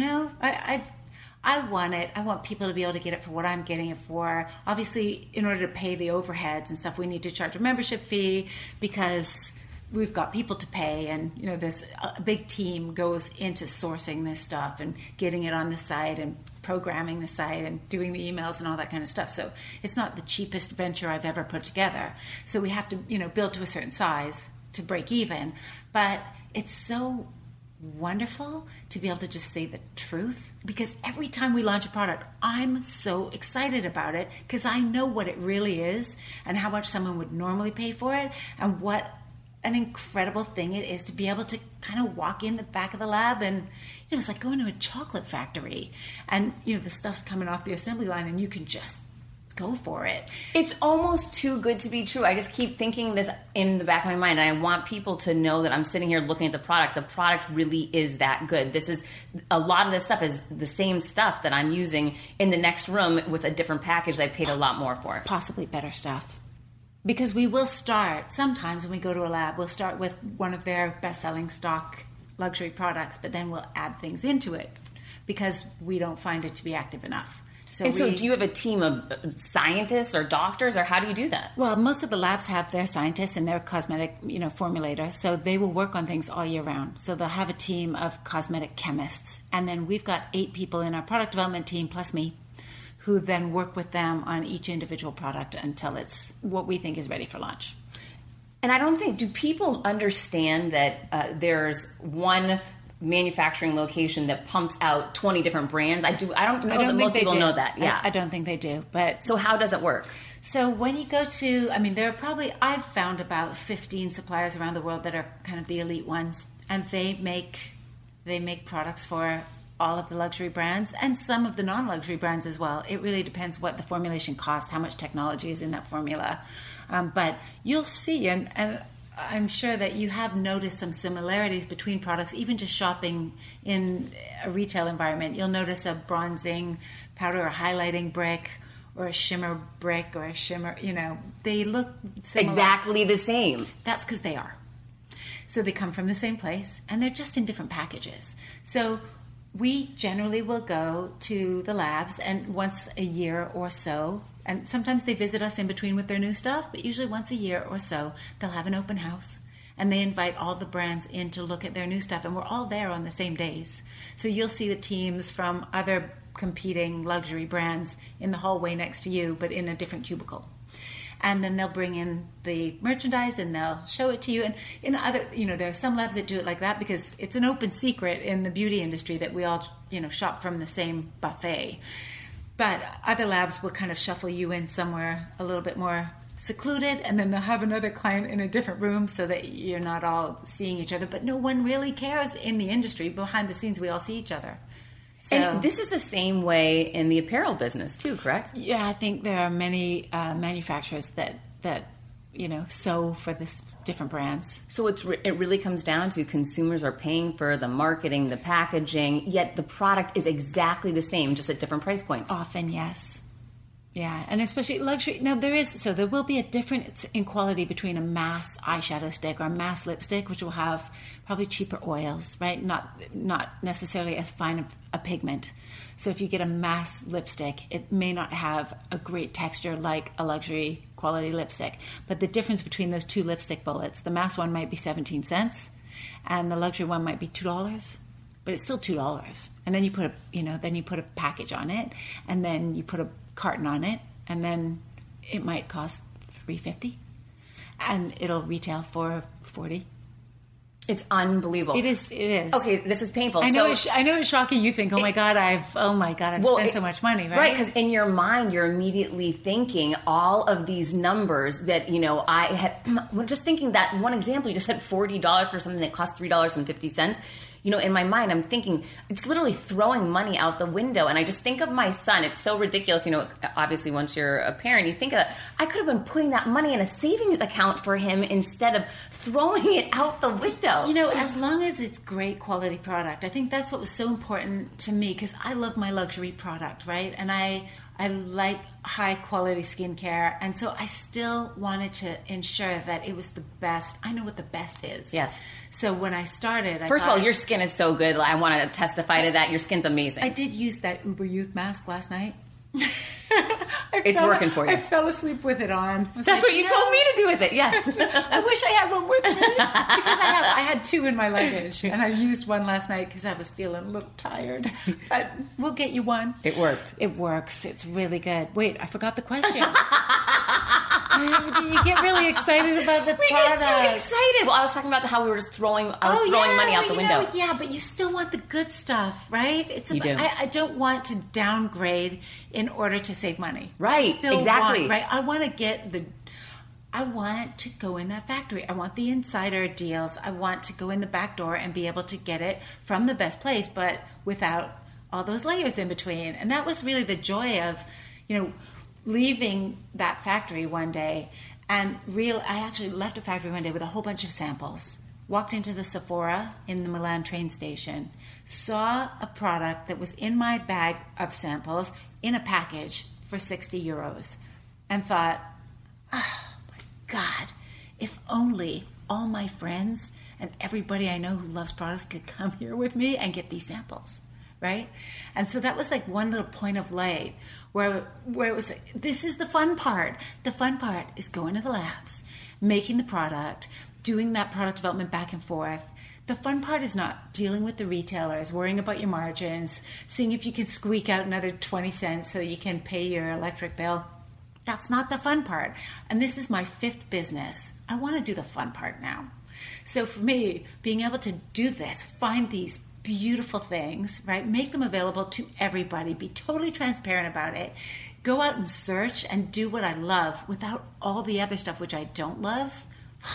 I want it. I want people to be able to get it for what I'm getting it for. Obviously, in order to pay the overheads and stuff, we need to charge a membership fee, because we've got people to pay, and this a big team goes into sourcing this stuff and getting it on the site and programming the site and doing the emails and all that kind of stuff. So it's not the cheapest venture I've ever put together. So we have to, build to a certain size to break even. But it's so wonderful to be able to just say the truth, because every time we launch a product, I'm so excited about it, because I know what it really is and how much someone would normally pay for it, and what an incredible thing it is to be able to kind of walk in the back of the lab and it's like going to a chocolate factory, and the stuff's coming off the assembly line and you can just go for it. It's almost too good to be true. I just keep thinking this in the back of my mind, and I want people to know that I'm sitting here looking at the product. The product really is that good. A lot of this stuff is the same stuff that I'm using in the next room with a different package that I paid a lot more for. Possibly better stuff. Because we will start, sometimes when we go to a lab, we'll start with one of their best-selling stock luxury products, but then we'll add things into it because we don't find it to be active enough. So do you have a team of scientists or doctors, or how do you do that? Well, most of the labs have their scientists and their cosmetic, formulators, so they will work on things all year round. So they'll have a team of cosmetic chemists, and then we've got 8 people in our product development team, plus me, who then work with them on each individual product until it's what we think is ready for launch. And do people understand that there's one manufacturing location that pumps out 20 different brands? I don't know that most people know that. Yeah. I don't think they do. But so how does it work? So when you go to, there are probably, I've found about 15 suppliers around the world that are kind of the elite ones, and they make products for all of the luxury brands and some of the non-luxury brands as well. It really depends what the formulation costs, how much technology is in that formula. But you'll see, and I'm sure that you have noticed some similarities between products, even just shopping in a retail environment. You'll notice a bronzing powder or highlighting brick or a shimmer brick or a shimmer, they look similar. Exactly the same. That's because they are. So they come from the same place, and they're just in different packages. So we generally will go to the labs, and once a year or so, and sometimes they visit us in between with their new stuff, but usually once a year or so, they'll have an open house, and they invite all the brands in to look at their new stuff, and we're all there on the same days. So you'll see the teams from other competing luxury brands in the hallway next to you, but in a different cubicle. And then they'll bring in the merchandise and they'll show it to you. And in other, there are some labs that do it like that because it's an open secret in the beauty industry that we all, shop from the same buffet. But other labs will kind of shuffle you in somewhere a little bit more secluded, and then they'll have another client in a different room so that you're not all seeing each other. But no one really cares in the industry. Behind the scenes, we all see each other. So, and this is the same way in the apparel business too, correct? Yeah, I think there are many manufacturers that sew for this different brands. So it really comes down to consumers are paying for the marketing, the packaging, yet the product is exactly the same, just at different price points. Often, yes. Yeah, and especially luxury. Now, there will be a difference in quality between a mass eyeshadow stick or a mass lipstick, which will have probably cheaper oils, right? Not necessarily as fine a pigment. So if you get a mass lipstick, it may not have a great texture like a luxury quality lipstick. But the difference between those two lipstick bullets, the mass one might be 17 cents, and the luxury one might be $2. But it's still $2. And then you put a package on it, and then you put a carton on it, and then it might cost $3.50, and it'll retail for $40. It's unbelievable. It is. Okay, this is painful. I know it's shocking. You think, oh my God, I've spent so much money, right? Right, because in your mind, you're immediately thinking all of these numbers that, I had, just thinking that one example, you just said $40 for something that costs $3.50. In my mind, I'm thinking it's literally throwing money out the window. And I just think of my son. It's so ridiculous. Obviously, once you're a parent, you think of that. I could have been putting that money in a savings account for him instead of throwing it out the window. As long as it's great quality product, I think that's what was so important to me, because I love my luxury product, right? And I like high quality skincare, and so I still wanted to ensure that it was the best. I know what the best is. Yes. So when I started, First of all, your skin is so good. I want to testify to that. Your skin's amazing. I did use that Uber Youth mask last night. It's working for you. I fell asleep with it on. That's what you told me to do with it, yes. I wish I had one with me, because I had two in my luggage, and I used one last night because I was feeling a little tired. But we'll get you one. It worked. It works. It's really good. Wait, I forgot the question. You get really excited about the product. We get too excited. Well, I was talking about how we were just throwing money out the window. Yeah, but you still want the good stuff, right? You do. I don't want to downgrade in order to save money. Right, exactly. I want to go in that factory. I want the insider deals. I want to go in the back door and be able to get it from the best place, but without all those layers in between. And that was really the joy of, leaving that factory one day. And I actually left a factory one day with a whole bunch of samples. Walked into the Sephora in the Milan train station, saw a product that was in my bag of samples in a package for €60, and thought, oh my God, if only all my friends and everybody I know who loves products could come here with me and get these samples, right? And so that was like one little point of light where it was, this is the fun part. The fun part is going to the labs, making the product, doing that product development back and forth. The fun part is not dealing with the retailers, worrying about your margins, seeing if you can squeak out another 20 cents so you can pay your electric bill. That's not the fun part. And this is my 5th business. I want to do the fun part now. So for me, being able to do this, find these beautiful things, right? Make them available to everybody. Be totally transparent about it. Go out and search and do what I love without all the other stuff which I don't love.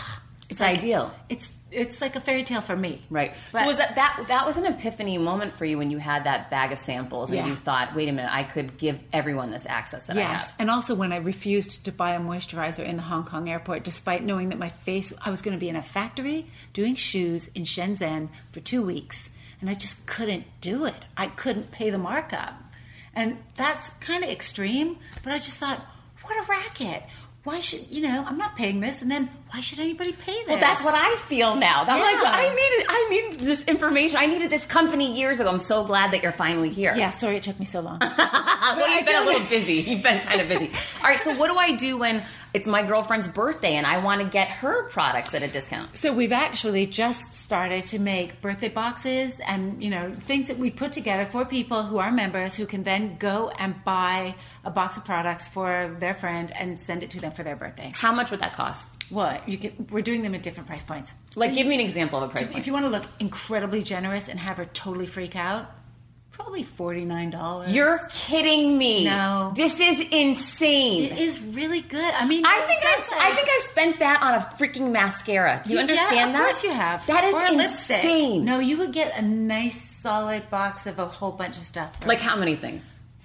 It's ideal. It's like a fairy tale for me. Right. But, so was that was an epiphany moment for you when you had that bag of samples and you thought, wait a minute, I could give everyone this access that I have. Yes. And also when I refused to buy a moisturizer in the Hong Kong airport, despite knowing that my face, I was going to be in a factory doing shoes in Shenzhen for 2 weeks. And I just couldn't do it. I couldn't pay the markup. And that's kind of extreme, but I just thought, what a racket. Why should, I'm not paying this, and then why should anybody pay this? Well, that's what I feel now. I'm like, I needed this information. I needed this company years ago. I'm so glad that you're finally here. Yeah, sorry it took me so long. Well, you've been a little busy. You've been kind of busy. All right, so what do I do when it's my girlfriend's birthday and I want to get her products at a discount? So we've actually just started to make birthday boxes and, things that we put together for people who are members who can then go and buy a box of products for their friend and send it to them for their birthday. How much would that cost? Well, we're doing them at different price points. Like, give me an example of a price point. If you want to look incredibly generous and have her totally freak out, probably $49. You're kidding me. No. This is insane. It is really good. I mean, I think I've spent that on a freaking mascara. Do you understand that? Of course you have. That is or a lipstick. insane. No, you would get a nice solid box of a whole bunch of stuff. Like how many things?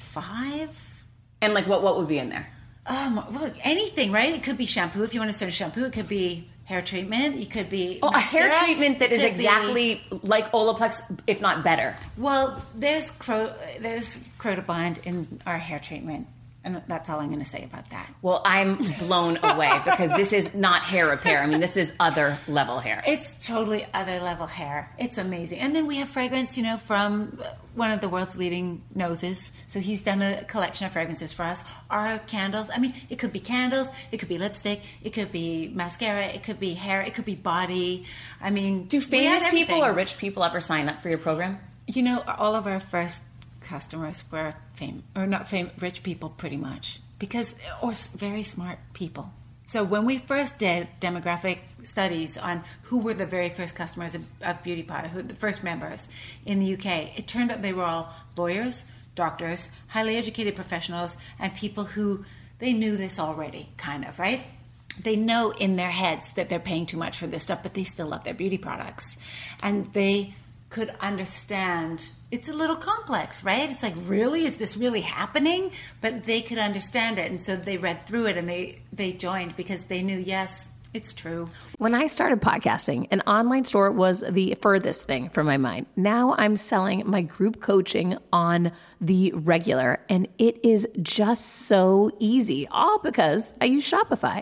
5. And like what would be in there? Look, anything, right? It could be shampoo if you want to start a shampoo. It could be hair treatment. It could be a hair treatment that is exactly like Olaplex, if not better. Well, there's Crotabond in our hair treatment. And that's all I'm going to say about that. Well, I'm blown away because this is not hair repair. I mean, this is other level hair. It's totally other level hair. It's amazing. And then we have fragrance, from one of the world's leading noses. So he's done a collection of fragrances for us. Our candles, I mean, it could be candles, it could be lipstick, it could be mascara, it could be hair, it could be body. I mean, do famous people or rich people ever sign up for your program? All of our first customers were rich people pretty much, or very smart people. So when we first did demographic studies on who were the very first customers of Beauty Pie, who the first members in the UK, it turned out they were all lawyers, doctors, highly educated professionals, and people who they knew this already, kind of, right? They know in their heads that they're paying too much for this stuff, but they still love their beauty products. And they could understand. It's a little complex, right? It's like, really? Is this really happening? But they could understand it. And so they read through it and they joined because they knew, yes, it's true. When I started podcasting, an online store was the furthest thing from my mind. Now I'm selling my group coaching on the regular, and it is just so easy, all because I use Shopify.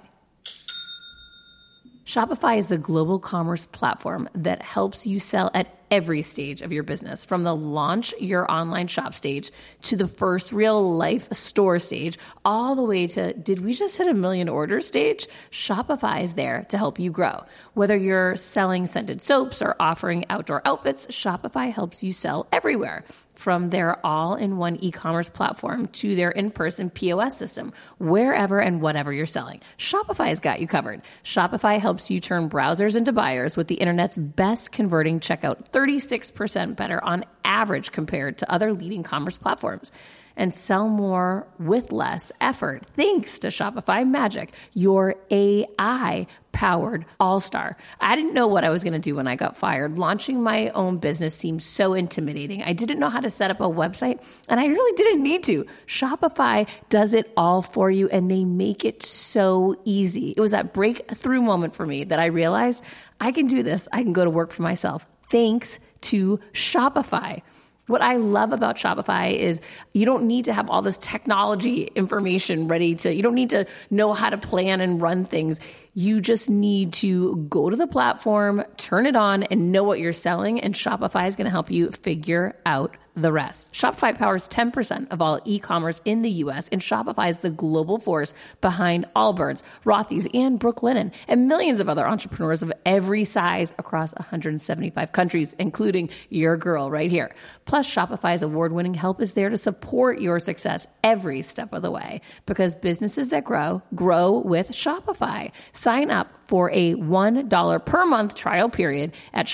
Shopify is the global commerce platform that helps you sell at every stage of your business, from the launch your online shop stage to the first real life store stage, all the way to, did we just hit 1 million orders stage? Shopify is there to help you grow. Whether you're selling scented soaps or offering outdoor outfits, Shopify helps you sell everywhere. From their all-in-one e-commerce platform to their in-person POS system, wherever and whatever you're selling, Shopify's got you covered. Shopify helps you turn browsers into buyers with the internet's best converting checkout, 36% better on average compared to other leading commerce platforms. And sell more with less effort thanks to Shopify Magic, your AI-powered all-star. I didn't know what I was going to do when I got fired. Launching my own business seemed so intimidating. I didn't know how to set up a website, and I really didn't need to. Shopify does it all for you, and they make it so easy. It was that breakthrough moment for me that I realized I can do this. I can go to work for myself thanks to Shopify. What I love about Shopify is you don't need to have all this technology information you don't need to know how to plan and run things. You just need to go to the platform, turn it on, and know what you're selling, and Shopify is going to help you figure out the rest. Shopify powers 10% of all e-commerce in the U.S., and Shopify is the global force behind Allbirds, Rothy's, and Brooklinen, and millions of other entrepreneurs of every size across 175 countries, including your girl right here. Plus, Shopify's award-winning help is there to support your success every step of the way, because businesses that grow with Shopify. Sign up for a $1 per month trial period at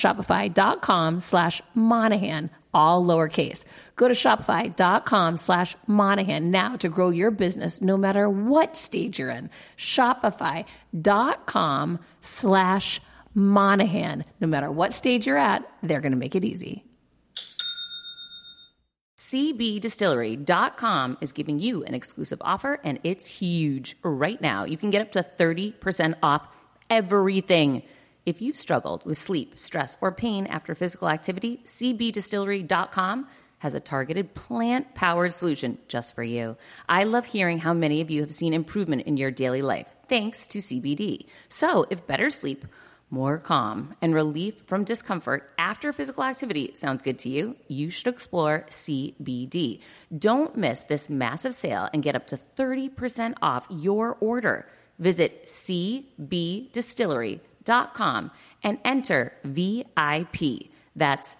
shopify.com/Monahan, all lowercase. Go to shopify.com/Monahan now to grow your business no matter what stage you're in. Shopify.com/Monahan. Monahan. No matter what stage you're at, they're going to make it easy. CBDistillery.com is giving you an exclusive offer, and it's huge. Right now, you can get up to 30% off everything. If you've struggled with sleep, stress, or pain after physical activity, CBDistillery.com has a targeted plant-powered solution just for you. I love hearing how many of you have seen improvement in your daily life thanks to CBD. So if better sleep, more calm, and relief from discomfort after physical activity sounds good to you, you should explore CBD. Don't miss this massive sale and get up to 30% off your order. Visit cbdistillery.com and enter VIP. That's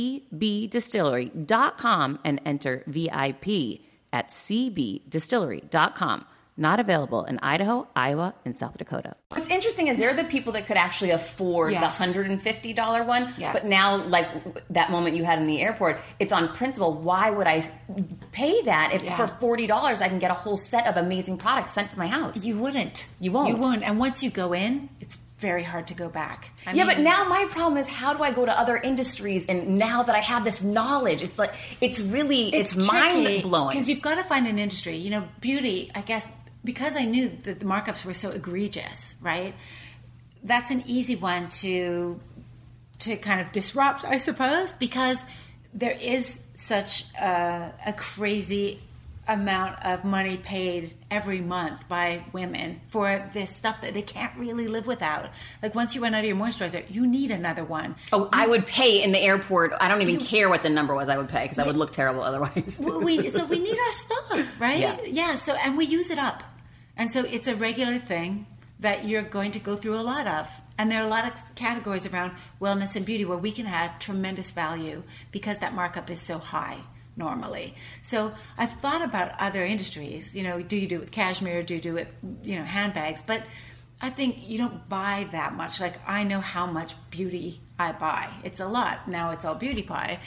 cbdistillery.com and enter VIP at cbdistillery.com. Not available in Idaho, Iowa, and South Dakota. What's interesting is they're the people that could actually afford the $150 one. Yeah. But now, like that moment you had in the airport, it's on principle. Why would I pay that if for $40 I can get a whole set of amazing products sent to my house? You wouldn't. You won't. You won't. And once you go in, it's very hard to go back. I Yeah, mean, but now my problem is how do I go to other industries? And now that I have this knowledge, it's like it's mind blowing. Because you've got to find an industry. You know, beauty, I guess, because I knew that the markups were so egregious, right? That's an easy one to kind of disrupt, I suppose, because there is such a crazy amount of money paid every month by women for this stuff that they can't really live without. Like once you run out of your moisturizer, you need another one. Oh, I would pay in the airport. I don't even care what the number was. I would pay because I would look terrible otherwise. So we need our stuff, right? Yeah. So and we use it up, and so it's a regular thing that you're going to go through a lot of. And there are a lot of categories around wellness and beauty where we can add tremendous value because that markup is so high normally. So I've thought about other industries. You know, do you do it with cashmere? Do you do it, handbags? But I think you don't buy that much. Like I know how much beauty I buy. It's a lot. Now it's all Beauty Pie.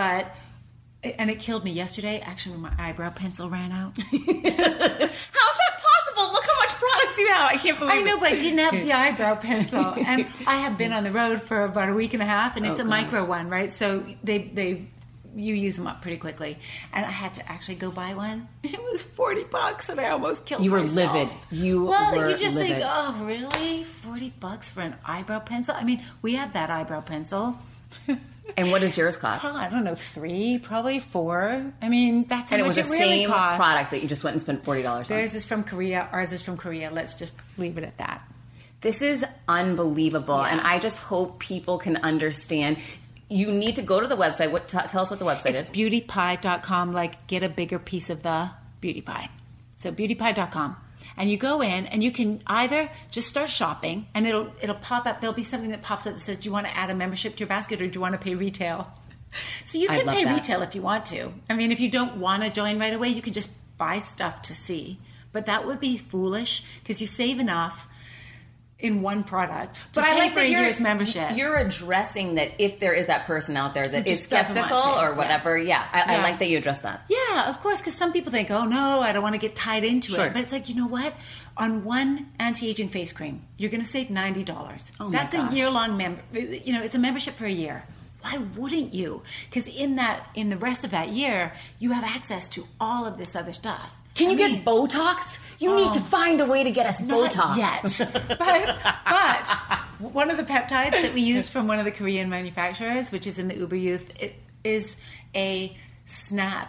And it killed me yesterday. Actually, my eyebrow pencil ran out. How's that possible? Look how much products you have. I can't believe it. I know, but I didn't have the eyebrow pencil. And I have been on the road for about a week and a half, and it's a micro one, right? So you use them up pretty quickly. And I had to actually go buy one. It was $40 and I almost killed myself. You were livid. You just livid. think, oh, really? $40 for an eyebrow pencil? I mean, we have that eyebrow pencil. And what does yours cost? I don't know, 3, probably 4. I mean, that's how and much it was the really same costs. product that you just went and spent $40 on. Theirs is from Korea. Ours is from Korea. Let's just leave it at that. This is unbelievable. Yeah. And I just hope people can understand. You need to go to the website. Tell us what the website is. It's beautypie.com, like get a bigger piece of the beauty pie. So beautypie.com. And you go in and you can either just start shopping and it'll pop up. There'll be something that pops up that says, do you want to add a membership to your basket or do you want to pay retail? So you can pay retail if you want to. I mean, if you don't want to join right away, you can just buy stuff to see. But that would be foolish because you save enough in one product to pay for a year's membership. You're addressing that if there is that person out there that is skeptical or whatever. Yeah. I like that you address that. Yeah, of course, because some people think, oh, no, I don't want to get tied into it. But it's like, you know what? On one anti-aging face cream, you're going to save $90. Oh, that's a year-long it's a membership for a year. Why wouldn't you? Because in the rest of that year, you have access to all of this other stuff. Can you get Botox? You need to find a way to get us Botox. Yet. but one of the peptides that we use from one of the Korean manufacturers, which is in the Uber Youth, it is a SNAP.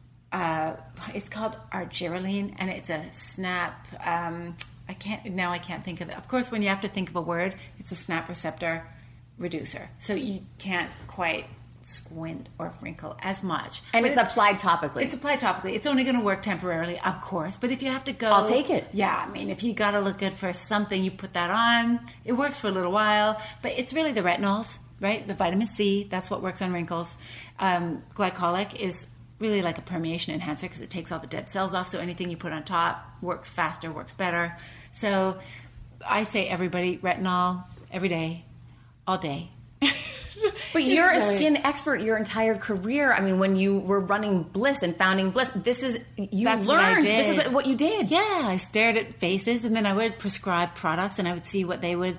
It's called argireline, and it's a SNAP. I can't think of it. Of course, when you have to think of a word, it's a SNAP receptor reducer. So you can't quite squint or wrinkle as much. And it's applied topically. It's applied topically. It's only going to work temporarily, of course. But if you have to go... I'll take it. Yeah, I mean, if you got to look good for something, you put that on. It works for a little while. But it's really the retinols, right? The vitamin C, that's what works on wrinkles. Glycolic is really like a permeation enhancer because it takes all the dead cells off. So anything you put on top works faster, works better. So I say everybody, retinol, every day, all day. But you're a skin expert your entire career. I mean, when you were running Bliss and founding Bliss, that's learned. What I did. This is what you did. Yeah, I stared at faces and then I would prescribe products and I would see what they would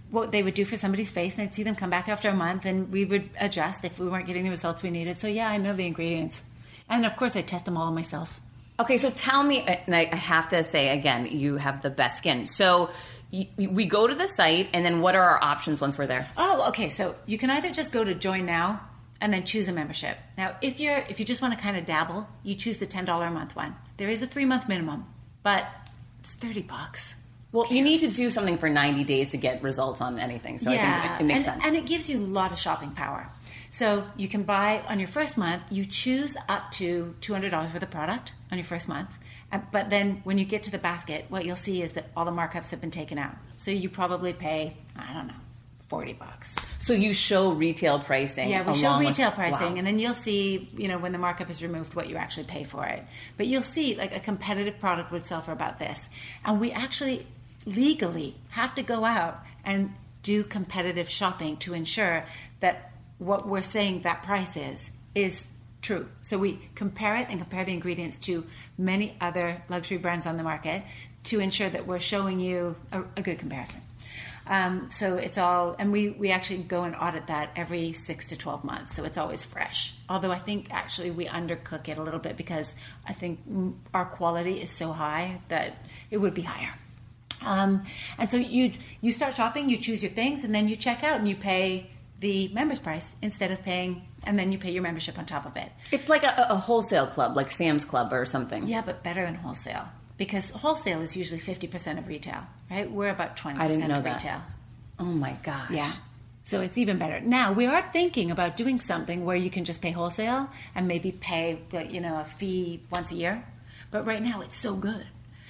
what they would do for somebody's face, and I'd see them come back after a month, and we would adjust if we weren't getting the results we needed. So yeah, I know the ingredients. And of course I test them all myself. Okay, so tell me, and I have to say again, you have the best skin. So we go to the site, and then what are our options once we're there? Oh, okay. So you can either just go to Join Now and then choose a membership. Now, if you just want to kind of dabble, you choose the $10 a month one. There is a 3-month minimum, but it's $30. Well, you need to do something for 90 days to get results on anything, so I think it makes sense. And it gives you a lot of shopping power. So you can buy on your first month, you choose up to $200 worth of product on your first month. But then when you get to the basket, what you'll see is that all the markups have been taken out. So you probably pay, I don't know, $40. So you show retail pricing. Yeah, we show retail pricing, wow. And then you'll see, when the markup is removed, what you actually pay for it. But you'll see, like, a competitive product would sell for about this. And we actually legally have to go out and do competitive shopping to ensure that what we're saying that price is true. So we compare it and compare the ingredients to many other luxury brands on the market to ensure that we're showing you a good comparison. So it's all, and we actually go and audit that every 6 to 12 months. So it's always fresh. Although I think actually we undercook it a little bit because I think our quality is so high that it would be higher. And so you start shopping, you choose your things, and then you check out and you pay the member's price instead of paying, and then you pay your membership on top of it. It's like a wholesale club, like Sam's Club or something. Yeah, but better than wholesale. Because wholesale is usually 50% of retail, right? We're about 20% I didn't know of that. retail. Oh my gosh. Yeah. So it's even better. Now, we are thinking about doing something where you can just pay wholesale and maybe pay, a fee once a year. But right now, it's so good.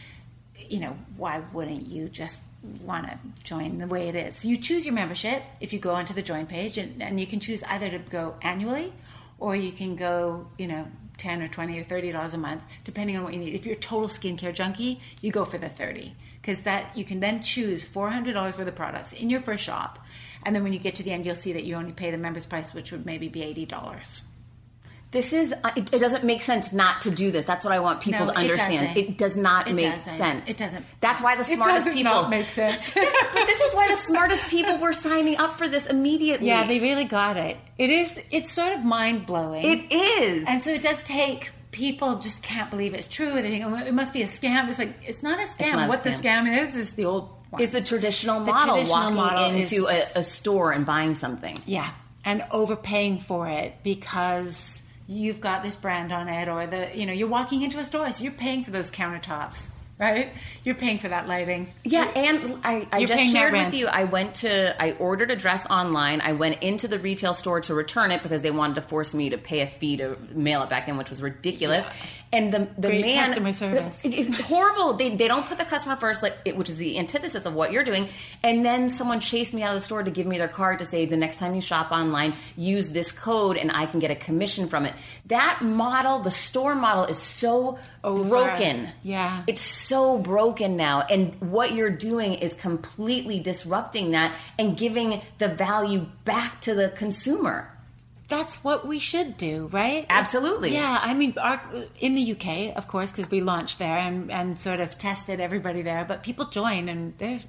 Why wouldn't you just want to join the way it is? So you choose your membership if you go onto the join page, and you can choose either to go annually or you can go, $10 or $20 or $30 a month, depending on what you need. If you're a total skincare junkie, you go for the $30, because that you can then choose $400 worth of products in your first shop, and then when you get to the end, you'll see that you only pay the member's price, which would maybe be $80. This is, it doesn't make sense not to do this. That's what I want people to understand. It does not make sense. It doesn't. That's why the smartest people. It does not make sense. But this is why the smartest people were signing up for this immediately. Yeah, they really got it. It's sort of mind-blowing. It is. And so it does take, people just can't believe it's true. They think, it must be a scam. It's like, it's not a scam. What the scam is the old one. Is the traditional model, walking into a store and buying something. Yeah, and overpaying for it because you've got this brand on it, or you're walking into a store, so you're paying for those countertops, right? You're paying for that lighting. Yeah, and I just shared with you, I ordered a dress online. I went into the retail store to return it because they wanted to force me to pay a fee to mail it back in, which was ridiculous. Yeah. And the Great man, customer service. It's horrible. They don't put the customer first, which is the antithesis of what you're doing. And then someone chased me out of the store to give me their card to say, the next time you shop online, use this code and I can get a commission from it. That model, the store model, is so broken. Yeah. It's so broken now. And what you're doing is completely disrupting that and giving the value back to the consumer. That's what we should do, right? Absolutely. Yeah, I mean, in the UK, of course, because we launched there and sort of tested everybody there, but people join, and there's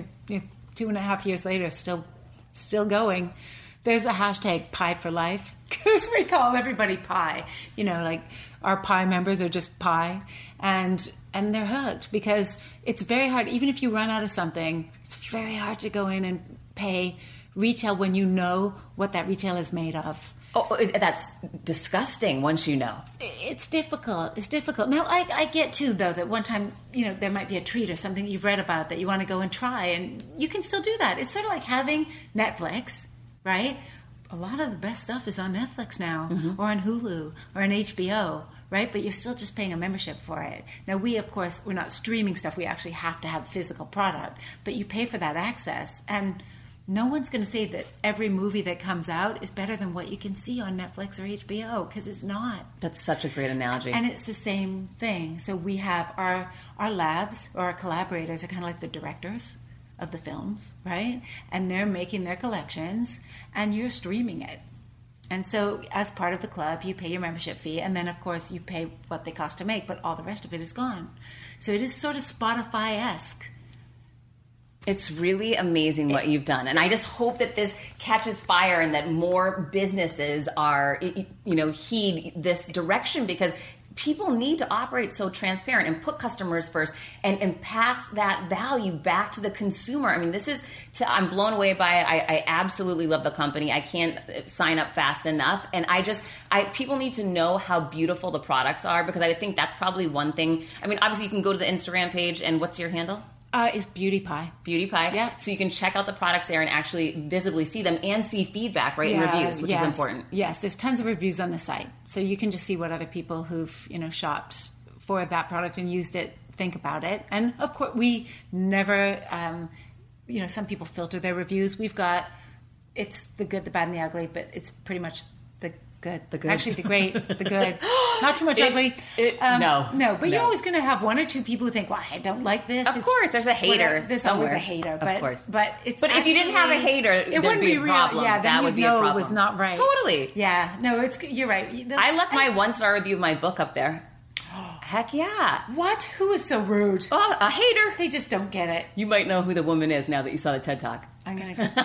2.5 years later, still going. There's a hashtag Pie for Life, because we call everybody Pie. Like our Pie members are just Pie, and they're hooked because it's very hard. Even if you run out of something, it's very hard to go in and pay retail when you know what that retail is made of. Oh, that's disgusting once you know. It's difficult. Now, I get, too, though, that one time, there might be a treat or something that you've read about that you want to go and try, and you can still do that. It's sort of like having Netflix, right? A lot of the best stuff is on Netflix now, or on Hulu, or on HBO, right? But you're still just paying a membership for it. Now, we, of course, we're not streaming stuff. We actually have to have physical product, but you pay for that access, and no one's going to say that every movie that comes out is better than what you can see on Netflix or HBO, because it's not. That's such a great analogy. And it's the same thing. So we have our labs, or our collaborators are kind of like the directors of the films, right? And they're making their collections, and you're streaming it. And so as part of the club, you pay your membership fee, and then, of course, you pay what they cost to make, but all the rest of it is gone. So it is sort of Spotify-esque. It's really amazing what you've done. And I just hope that this catches fire and that more businesses are, heed this direction, because people need to operate so transparent and put customers first and pass that value back to the consumer. I mean, I'm blown away by it. I absolutely love the company. I can't sign up fast enough. And people need to know how beautiful the products are, because I think that's probably one thing. I mean, obviously you can go to the Instagram page, and what's your handle? Is Beauty Pie. Beauty Pie? Yeah. So you can check out the products there and actually visibly see them and see feedback, right, in reviews, which is important. Yes, there's tons of reviews on the site. So you can just see what other people who've, shopped for that product and used it think about it. And, of course, we never, some people filter their reviews. We've got, it's the good, the bad, and the ugly, but it's pretty much the good. The good. Actually, the great, the good. Not too much ugly. No, but you're always going to have one or two people who think, well, I don't like this. Of course, there's a hater. There's somewhere. always a hater. But, of course. But if you didn't have a hater, it wouldn't be a problem. Yeah, that would be a problem. It was not right. Totally. Yeah. No, you're right. I left my 1-star review of my book up there. Heck yeah. What? Who is so rude? Oh, a hater. They just don't get it. You might know who the woman is now that you saw the TED Talk. I'm going to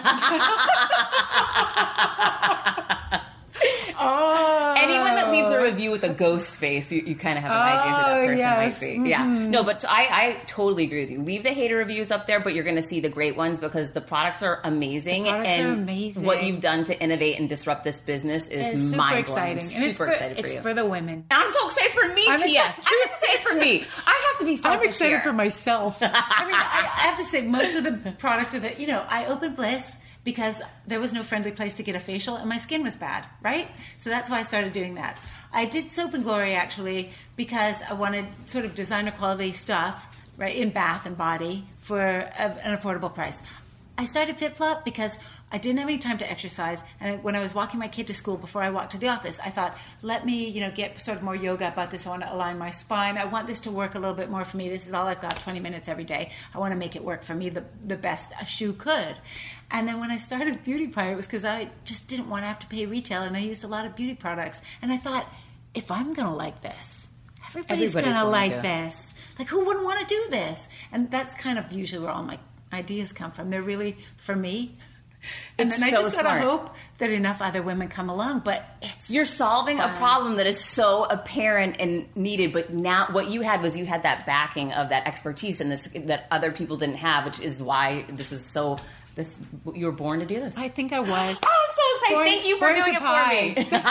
Oh. Anyone that leaves a review with a ghost face, you kind of have an idea who that person might be. Mm-hmm. Yeah. No, but I totally agree with you. Leave the hater reviews up there, but you're going to see the great ones, because the products are amazing. What you've done to innovate and disrupt this business is mind-blowing. Exciting. I'm super excited for you. It's for the women. I'm so excited for me, P.S. I'm excited for me. I have to be selfish. I'm excited here. for myself. I mean, I have to say, most of the products are that, I opened Bliss because there was no friendly place to get a facial and my skin was bad, right? So that's why I started doing that. I did Soap and Glory, actually, because I wanted sort of designer quality stuff, right, in bath and body for an affordable price. I started FitFlop because I didn't have any time to exercise, and when I was walking my kid to school before I walked to the office, I thought, let me, get sort of more yoga about this. I want to align my spine. I want this to work a little bit more for me. This is all I've got, 20 minutes every day. I want to make it work for me the best a shoe could. And then when I started Beauty Pie, it was because I just didn't want to have to pay retail, and I used a lot of beauty products. And I thought, if I'm going to like this, everybody's going to like this. Like, who wouldn't want to do this? And that's kind of usually where all my ideas come from. They're really for me. And then I just gotta hope that enough other women come along. But you're solving a problem that is so apparent and needed. But now what you had was that backing of that expertise and this that other people didn't have, which is why you were born to do this. I think I was. Oh, I'm so excited! Thank you for doing it for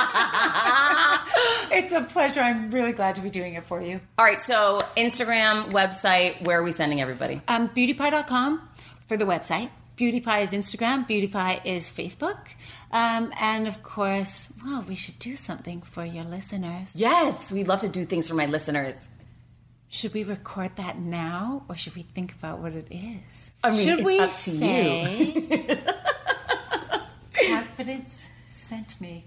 me. It's a pleasure. I'm really glad to be doing it for you. All right. So Instagram, website. Where are we sending everybody? Beautypie.com for the website. Beauty Pie is Instagram. Beauty Pie is Facebook. And, of course, we should do something for your listeners. Yes, we'd love to do things for my listeners. Should we record that now, or should we think about what it is? I mean, should it's we up to say, you. Confidence sent me.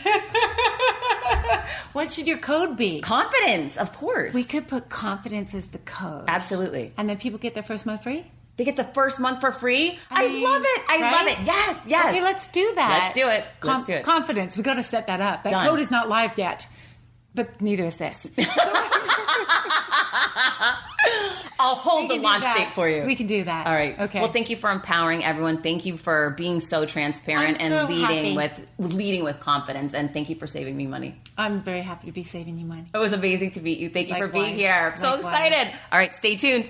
What should your code be? Confidence, of course. We could put confidence as the code. Absolutely. And then people get their first month free? They get the first month for free? I love it. I love it. Yes. Okay, let's do that. Let's do it. Confidence. We got to set that up. That code is not live yet, but neither is this. I'll hold the launch date for you. We can do that. All right. Okay. Well, thank you for empowering everyone. Thank you for being so transparent and leading with confidence. And thank you for saving me money. I'm very happy to be saving you money. It was amazing to meet you. Thank you for being here. I'm so Likewise. excited. All right. Stay tuned.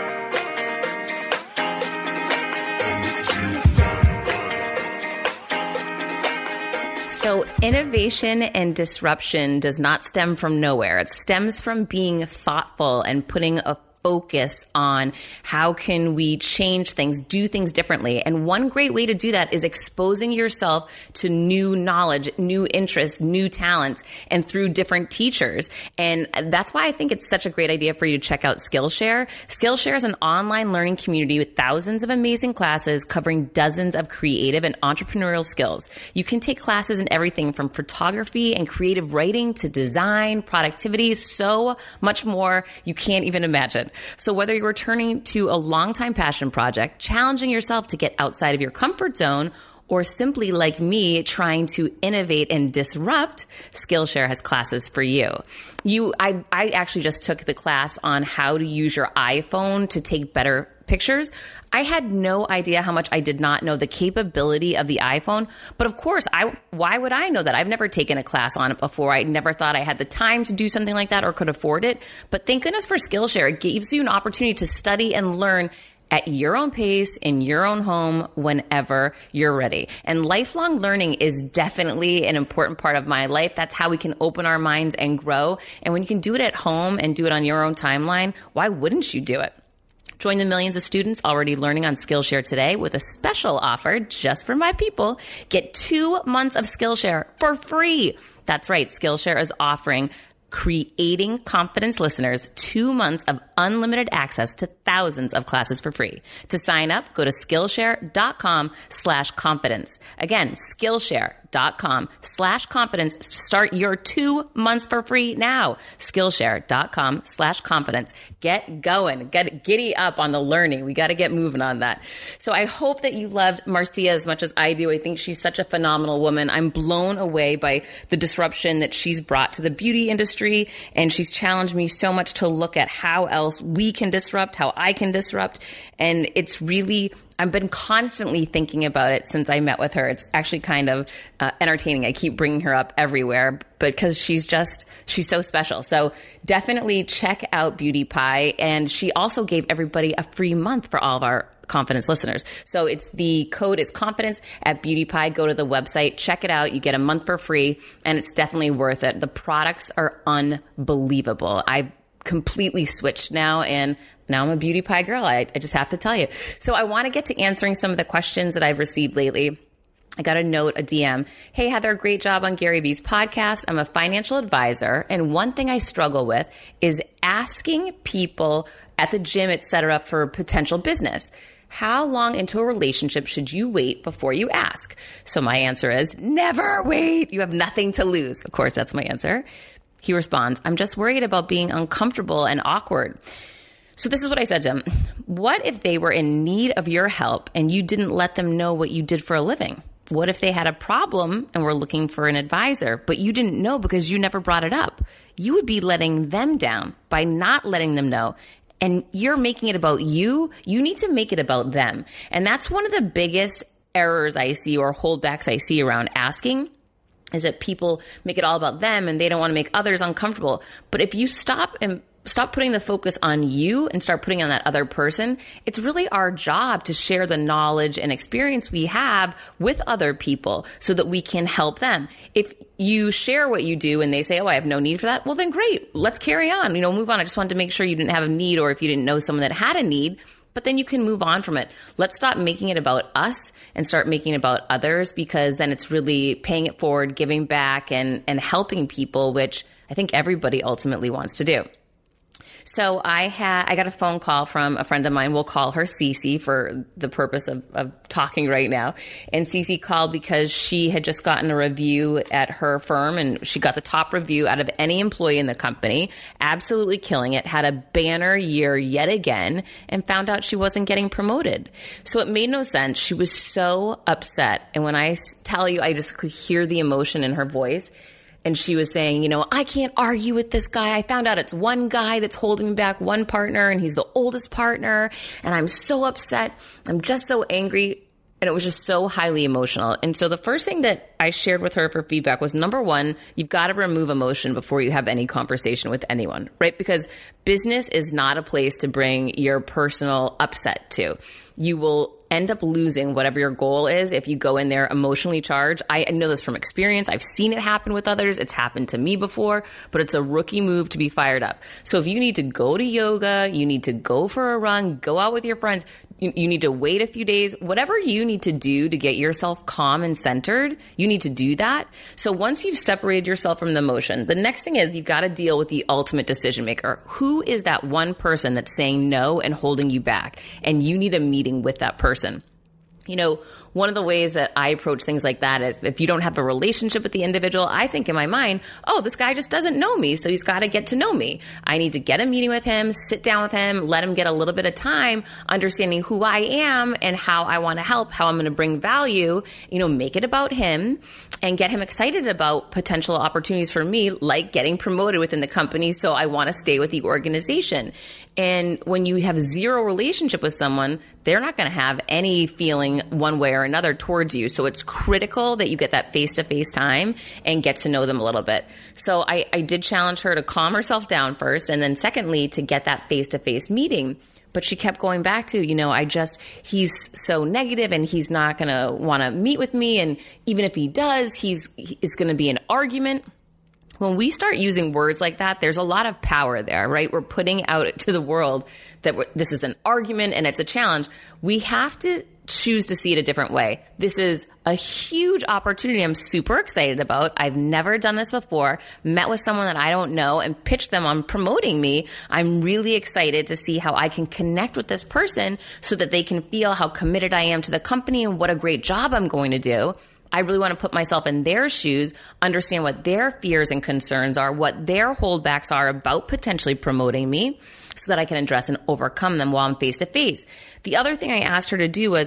So innovation and disruption does not stem from nowhere. It stems from being thoughtful and putting a focus on how can we change things, do things differently. And one great way to do that is exposing yourself to new knowledge, new interests, new talents, and through different teachers. And that's why I think it's such a great idea for you to check out Skillshare. Skillshare is an online learning community with thousands of amazing classes covering dozens of creative and entrepreneurial skills. You can take classes in everything from photography and creative writing to design, productivity, so much more you can't even imagine. So whether you're returning to a longtime passion project, challenging yourself to get outside of your comfort zone, or simply like me, trying to innovate and disrupt, Skillshare has classes for you. I actually just took the class on how to use your iPhone to take better pictures. I had no idea how much I did not know the capability of the iPhone. But of course, why would I know that? I've never taken a class on it before. I never thought I had the time to do something like that or could afford it. But thank goodness for Skillshare. It gives you an opportunity to study and learn at your own pace, in your own home, whenever you're ready. And lifelong learning is definitely an important part of my life. That's how we can open our minds and grow. And when you can do it at home and do it on your own timeline, why wouldn't you do it? Join the millions of students already learning on Skillshare today with a special offer just for my people. Get 2 months of Skillshare for free. That's right. Skillshare is offering Creating Confidence listeners 2 months of unlimited access to thousands of classes for free. To sign up, go to Skillshare.com/confidence. Again, Skillshare.com/confidence to start your 2 months for free now. Skillshare.com/confidence. Get going. Get giddy up on the learning. We got to get moving on that. So I hope that you loved Marcia as much as I do. I think she's such a phenomenal woman. I'm blown away by the disruption that she's brought to the beauty industry. And she's challenged me so much to look at how else we can disrupt, how I can disrupt. And it's really, I've been constantly thinking about it since I met with her. It's actually kind of entertaining. I keep bringing her up everywhere, but because she's so special. So definitely check out Beauty Pie. And she also gave everybody a free month for all of our Confidence listeners. So the code is confidence at Beauty Pie. Go to the website, check it out. You get a month for free, and it's definitely worth it. The products are unbelievable. I've completely switched now, and now I'm a Beauty Pie girl. I just have to tell you. So I want to get to answering some of the questions that I've received lately. I got a note, a DM. Hey, Heather, great job on Gary Vee's podcast. I'm a financial advisor, and one thing I struggle with is asking people at the gym, etc., for potential business. How long into a relationship should you wait before you ask? So my answer is never wait. You have nothing to lose. Of course, that's my answer. He responds, I'm just worried about being uncomfortable and awkward. So this is what I said to him. What if they were in need of your help and you didn't let them know what you did for a living? What if they had a problem and were looking for an advisor, but you didn't know because you never brought it up? You would be letting them down by not letting them know. And you're making it about you. You need to make it about them. And that's one of the biggest errors I see or holdbacks I see around asking is that people make it all about them and they don't want to make others uncomfortable. But if you stop putting the focus on you and start putting on that other person, it's really our job to share the knowledge and experience we have with other people so that we can help them. If you share what you do and they say, oh, I have no need for that, well, then great. Let's carry on. Move on. I just wanted to make sure you didn't have a need, or if you didn't know someone that had a need, but then you can move on from it. Let's stop making it about us and start making it about others, because then it's really paying it forward, giving back and helping people, which I think everybody ultimately wants to do. So I got a phone call from a friend of mine. We'll call her Cece for the purpose of talking right now. And Cece called because she had just gotten a review at her firm, and she got the top review out of any employee in the company, absolutely killing it, had a banner year yet again, and found out she wasn't getting promoted. So it made no sense. She was so upset. And when I tell you, I just could hear the emotion in her voice. And she was saying, I can't argue with this guy. I found out it's one guy that's holding me back, one partner, and he's the oldest partner. And I'm so upset. I'm just so angry. And it was just so highly emotional. And so the first thing that I shared with her for feedback was, number one, you've got to remove emotion before you have any conversation with anyone, right? Because business is not a place to bring your personal upset to. You will end up losing whatever your goal is if you go in there emotionally charged. I know this from experience. I've seen it happen with others. It's happened to me before, but it's a rookie move to be fired up. So if you need to go to yoga, you need to go for a run, go out with your friends, you need to wait a few days, whatever you need to do to get yourself calm and centered, you need to do that. So once you've separated yourself from the emotion, the next thing is you've got to deal with the ultimate decision maker. Who is that one person that's saying no and holding you back? And you need a meeting with that person. one of the ways that I approach things like that is if you don't have a relationship with the individual, I think in my mind, oh, this guy just doesn't know me, so he's got to get to know me. I need to get a meeting with him, sit down with him, let him get a little bit of time understanding who I am and how I want to help, how I'm going to bring value, make it about him and get him excited about potential opportunities for me, like getting promoted within the company. So I want to stay with the organization. And when you have zero relationship with someone, they're not going to have any feeling one way or another towards you. So it's critical that you get that face-to-face time and get to know them a little bit. So I did challenge her to calm herself down first, and then secondly, to get that face-to-face meeting. But she kept going back to, he's so negative and he's not going to want to meet with me. And even if he does, it's going to be an argument. When we start using words like that, there's a lot of power there, right? We're putting out to the world that this is an argument and it's a challenge. We have to choose to see it a different way. This is a huge opportunity I'm super excited about. I've never done this before, met with someone that I don't know and pitched them on promoting me. I'm really excited to see how I can connect with this person so that they can feel how committed I am to the company and what a great job I'm going to do. I really want to put myself in their shoes, understand what their fears and concerns are, what their holdbacks are about potentially promoting me so that I can address and overcome them while I'm face to face. The other thing I asked her to do was,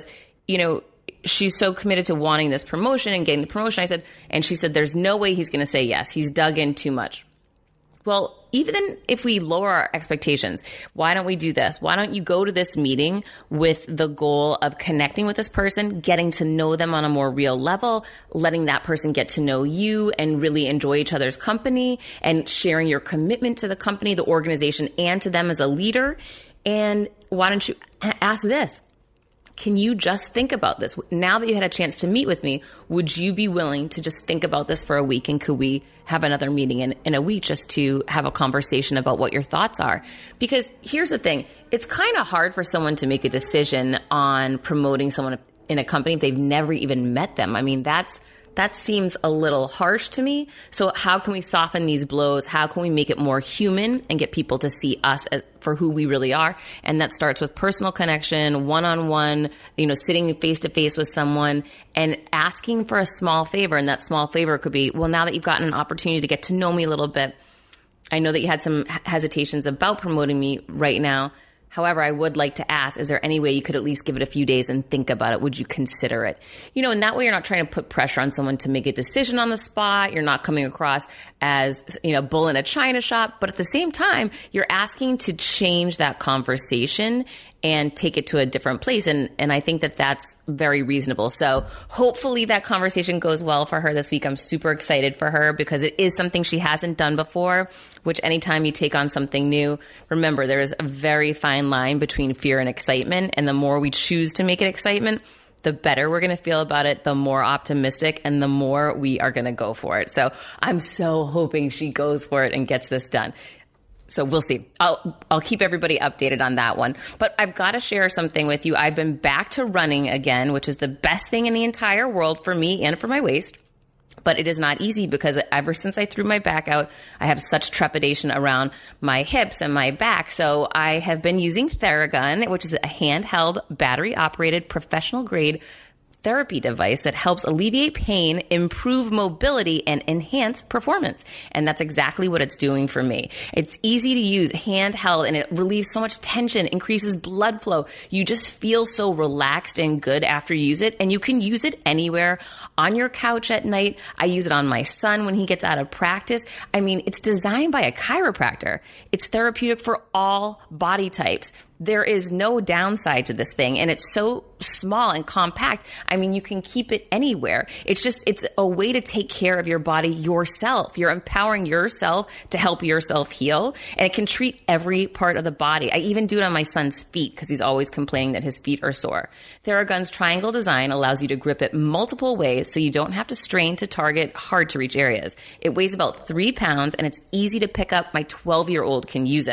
she's so committed to wanting this promotion and getting the promotion. She said, there's no way he's going to say yes. He's dug in too much. Well, even if we lower our expectations, why don't we do this? Why don't you go to this meeting with the goal of connecting with this person, getting to know them on a more real level, letting that person get to know you and really enjoy each other's company and sharing your commitment to the company, the organization, and to them as a leader? And why don't you ask this? Can you just think about this? Now that you had a chance to meet with me, would you be willing to just think about this for a week? And could we have another meeting in a week just to have a conversation about what your thoughts are? Because here's the thing. It's kind of hard for someone to make a decision on promoting someone in a company if they've never even met them. I mean, that seems a little harsh to me. So how can we soften these blows? How can we make it more human and get people to see us for who we really are? And that starts with personal connection, one-on-one, sitting face-to-face with someone and asking for a small favor. And that small favor could be, well, now that you've gotten an opportunity to get to know me a little bit, I know that you had some hesitations about promoting me right now. However, I would like to ask, is there any way you could at least give it a few days and think about it? Would you consider it? And that way you're not trying to put pressure on someone to make a decision on the spot. You're not coming across as, bull in a china shop. But at the same time, you're asking to change that conversation and take it to a different place. And I think that that's very reasonable. So hopefully that conversation goes well for her this week. I'm super excited for her because it is something she hasn't done before, which anytime you take on something new, remember, there is a very fine line between fear and excitement. And the more we choose to make it excitement, the better we're going to feel about it, the more optimistic, and the more we are going to go for it. So I'm so hoping she goes for it and gets this done. So we'll see. I'll keep everybody updated on that one. But I've got to share something with you. I've been back to running again, which is the best thing in the entire world for me and for my waist. But it is not easy because ever since I threw my back out, I have such trepidation around my hips and my back. So I have been using Theragun, which is a handheld, battery-operated, professional-grade therapy device that helps alleviate pain, improve mobility, and enhance performance. And that's exactly what it's doing for me. It's easy to use, handheld, and it relieves so much tension, increases blood flow. You just feel so relaxed and good after you use it. And you can use it anywhere, on your couch at night. I use it on my son when he gets out of practice. I mean, it's designed by a chiropractor. It's therapeutic for all body types. There is no downside to this thing, and it's so small and compact. I mean, you can keep it anywhere. It's a way to take care of your body yourself. You're empowering yourself to help yourself heal, and it can treat every part of the body. I even do it on my son's feet because he's always complaining that his feet are sore. Theragun's triangle design allows you to grip it multiple ways so you don't have to strain to target hard-to-reach areas. It weighs about 3 pounds, and it's easy to pick up. My 12-year-old can use it.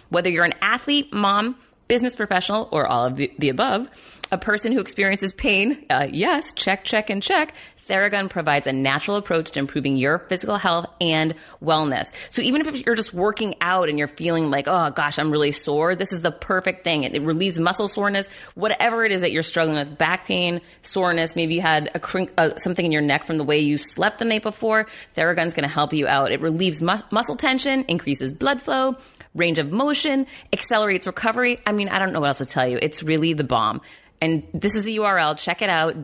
Whether you're an athlete, mom, business professional, or all of the above, a person who experiences pain, yes, check, and check, Theragun provides a natural approach to improving your physical health and wellness. So even if you're just working out and you're feeling like, oh gosh, I'm really sore, this is the perfect thing. It relieves muscle soreness, whatever it is that you're struggling with, back pain, soreness, maybe you had something in your neck from the way you slept the night before, Theragun's going to help you out. It relieves muscle tension, increases blood flow, range of motion, accelerates recovery. I mean, I don't know what else to tell you. It's really the bomb. And this is the URL. Check it out,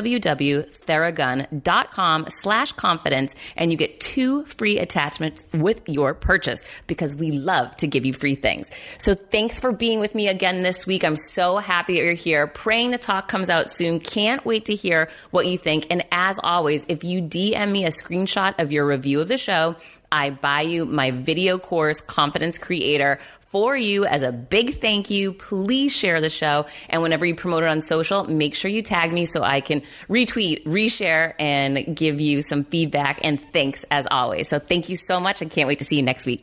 www.theragun.com/confidence, and you get 2 free attachments with your purchase because we love to give you free things. So thanks for being with me again this week. I'm so happy that you're here. Praying the talk comes out soon. Can't wait to hear what you think. And as always, if you DM me a screenshot of your review of the show, I buy you my video course, Confidence Creator, for you as a big thank you. Please share the show. And whenever you promote it on social, make sure you tag me so I can retweet, reshare, and give you some feedback. And thanks as always. So thank you so much. I can't wait to see you next week.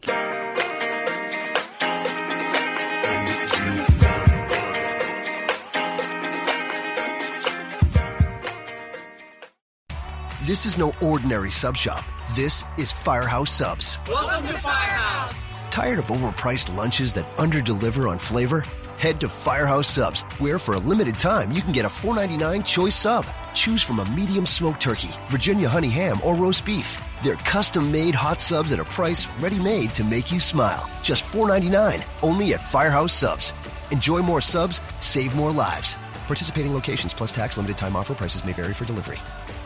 This is no ordinary sub shop. This is Firehouse Subs. Welcome to Firehouse. Tired of overpriced lunches that underdeliver on flavor? Head to Firehouse Subs, where for a limited time you can get a $4.99 choice sub. Choose from a medium smoked turkey, Virginia honey ham, or roast beef. They're custom-made hot subs at a price ready-made to make you smile. Just $4.99, only at Firehouse Subs. Enjoy more subs, save more lives. Participating locations plus tax, limited time offer. Prices may vary for delivery.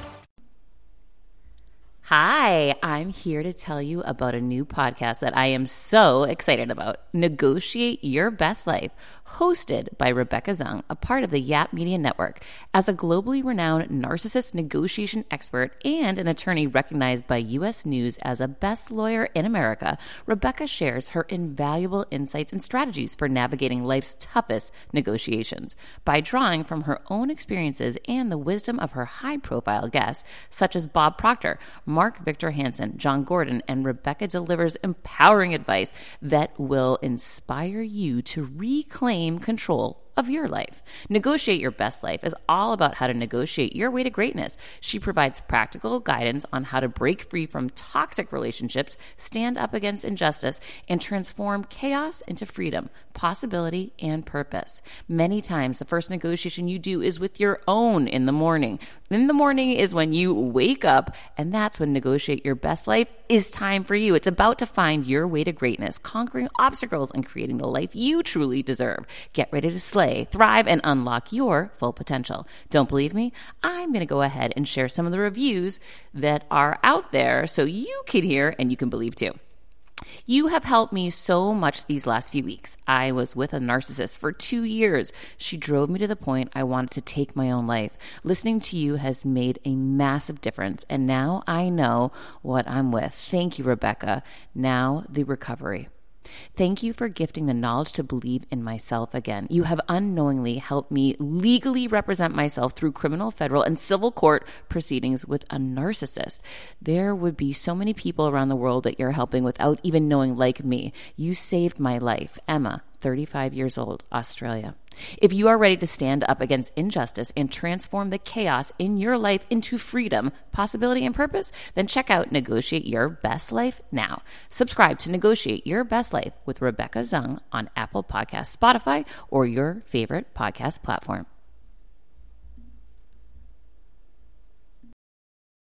Hi, I'm here to tell you about a new podcast that I am so excited about, Negotiate Your Best Life, hosted by Rebecca Zung, a part of the Yap Media Network. As a globally renowned narcissist negotiation expert and an attorney recognized by U.S. News as a best lawyer in America, Rebecca shares her invaluable insights and strategies for navigating life's toughest negotiations. By drawing from her own experiences and the wisdom of her high-profile guests, such as Bob Proctor, Mark Victor Hansen, John Gordon, and Rebecca delivers empowering advice that will inspire you to reclaim control of your life. Negotiate Your Best Life is all about how to negotiate your way to greatness. She provides practical guidance on how to break free from toxic relationships, stand up against injustice, and transform chaos into freedom, possibility, and purpose. Many times, the first negotiation you do is with your own in the morning. In the morning is when you wake up, and that's when Negotiate Your Best Life is time for you. It's about to find your way to greatness, conquering obstacles and creating the life you truly deserve. Get ready to slay, thrive, and unlock your full potential. Don't believe me? I'm going to go ahead and share some of the reviews that are out there so you can hear and you can believe too. You have helped me so much these last few weeks. I was with a narcissist for 2 years. She drove me to the point I wanted to take my own life. Listening to you has made a massive difference, and now I know what I'm with. Thank you, Rebecca. Now the recovery. Thank you for gifting the knowledge to believe in myself again. You have unknowingly helped me legally represent myself through criminal, federal, and civil court proceedings with a narcissist. There would be so many people around the world that you're helping without even knowing, like me. You saved my life. Emma, 35 years old, Australia. If you are ready to stand up against injustice and transform the chaos in your life into freedom, possibility, and purpose, then check out Negotiate Your Best Life now. Subscribe to Negotiate Your Best Life with Rebecca Zung on Apple Podcasts, Spotify, or your favorite podcast platform.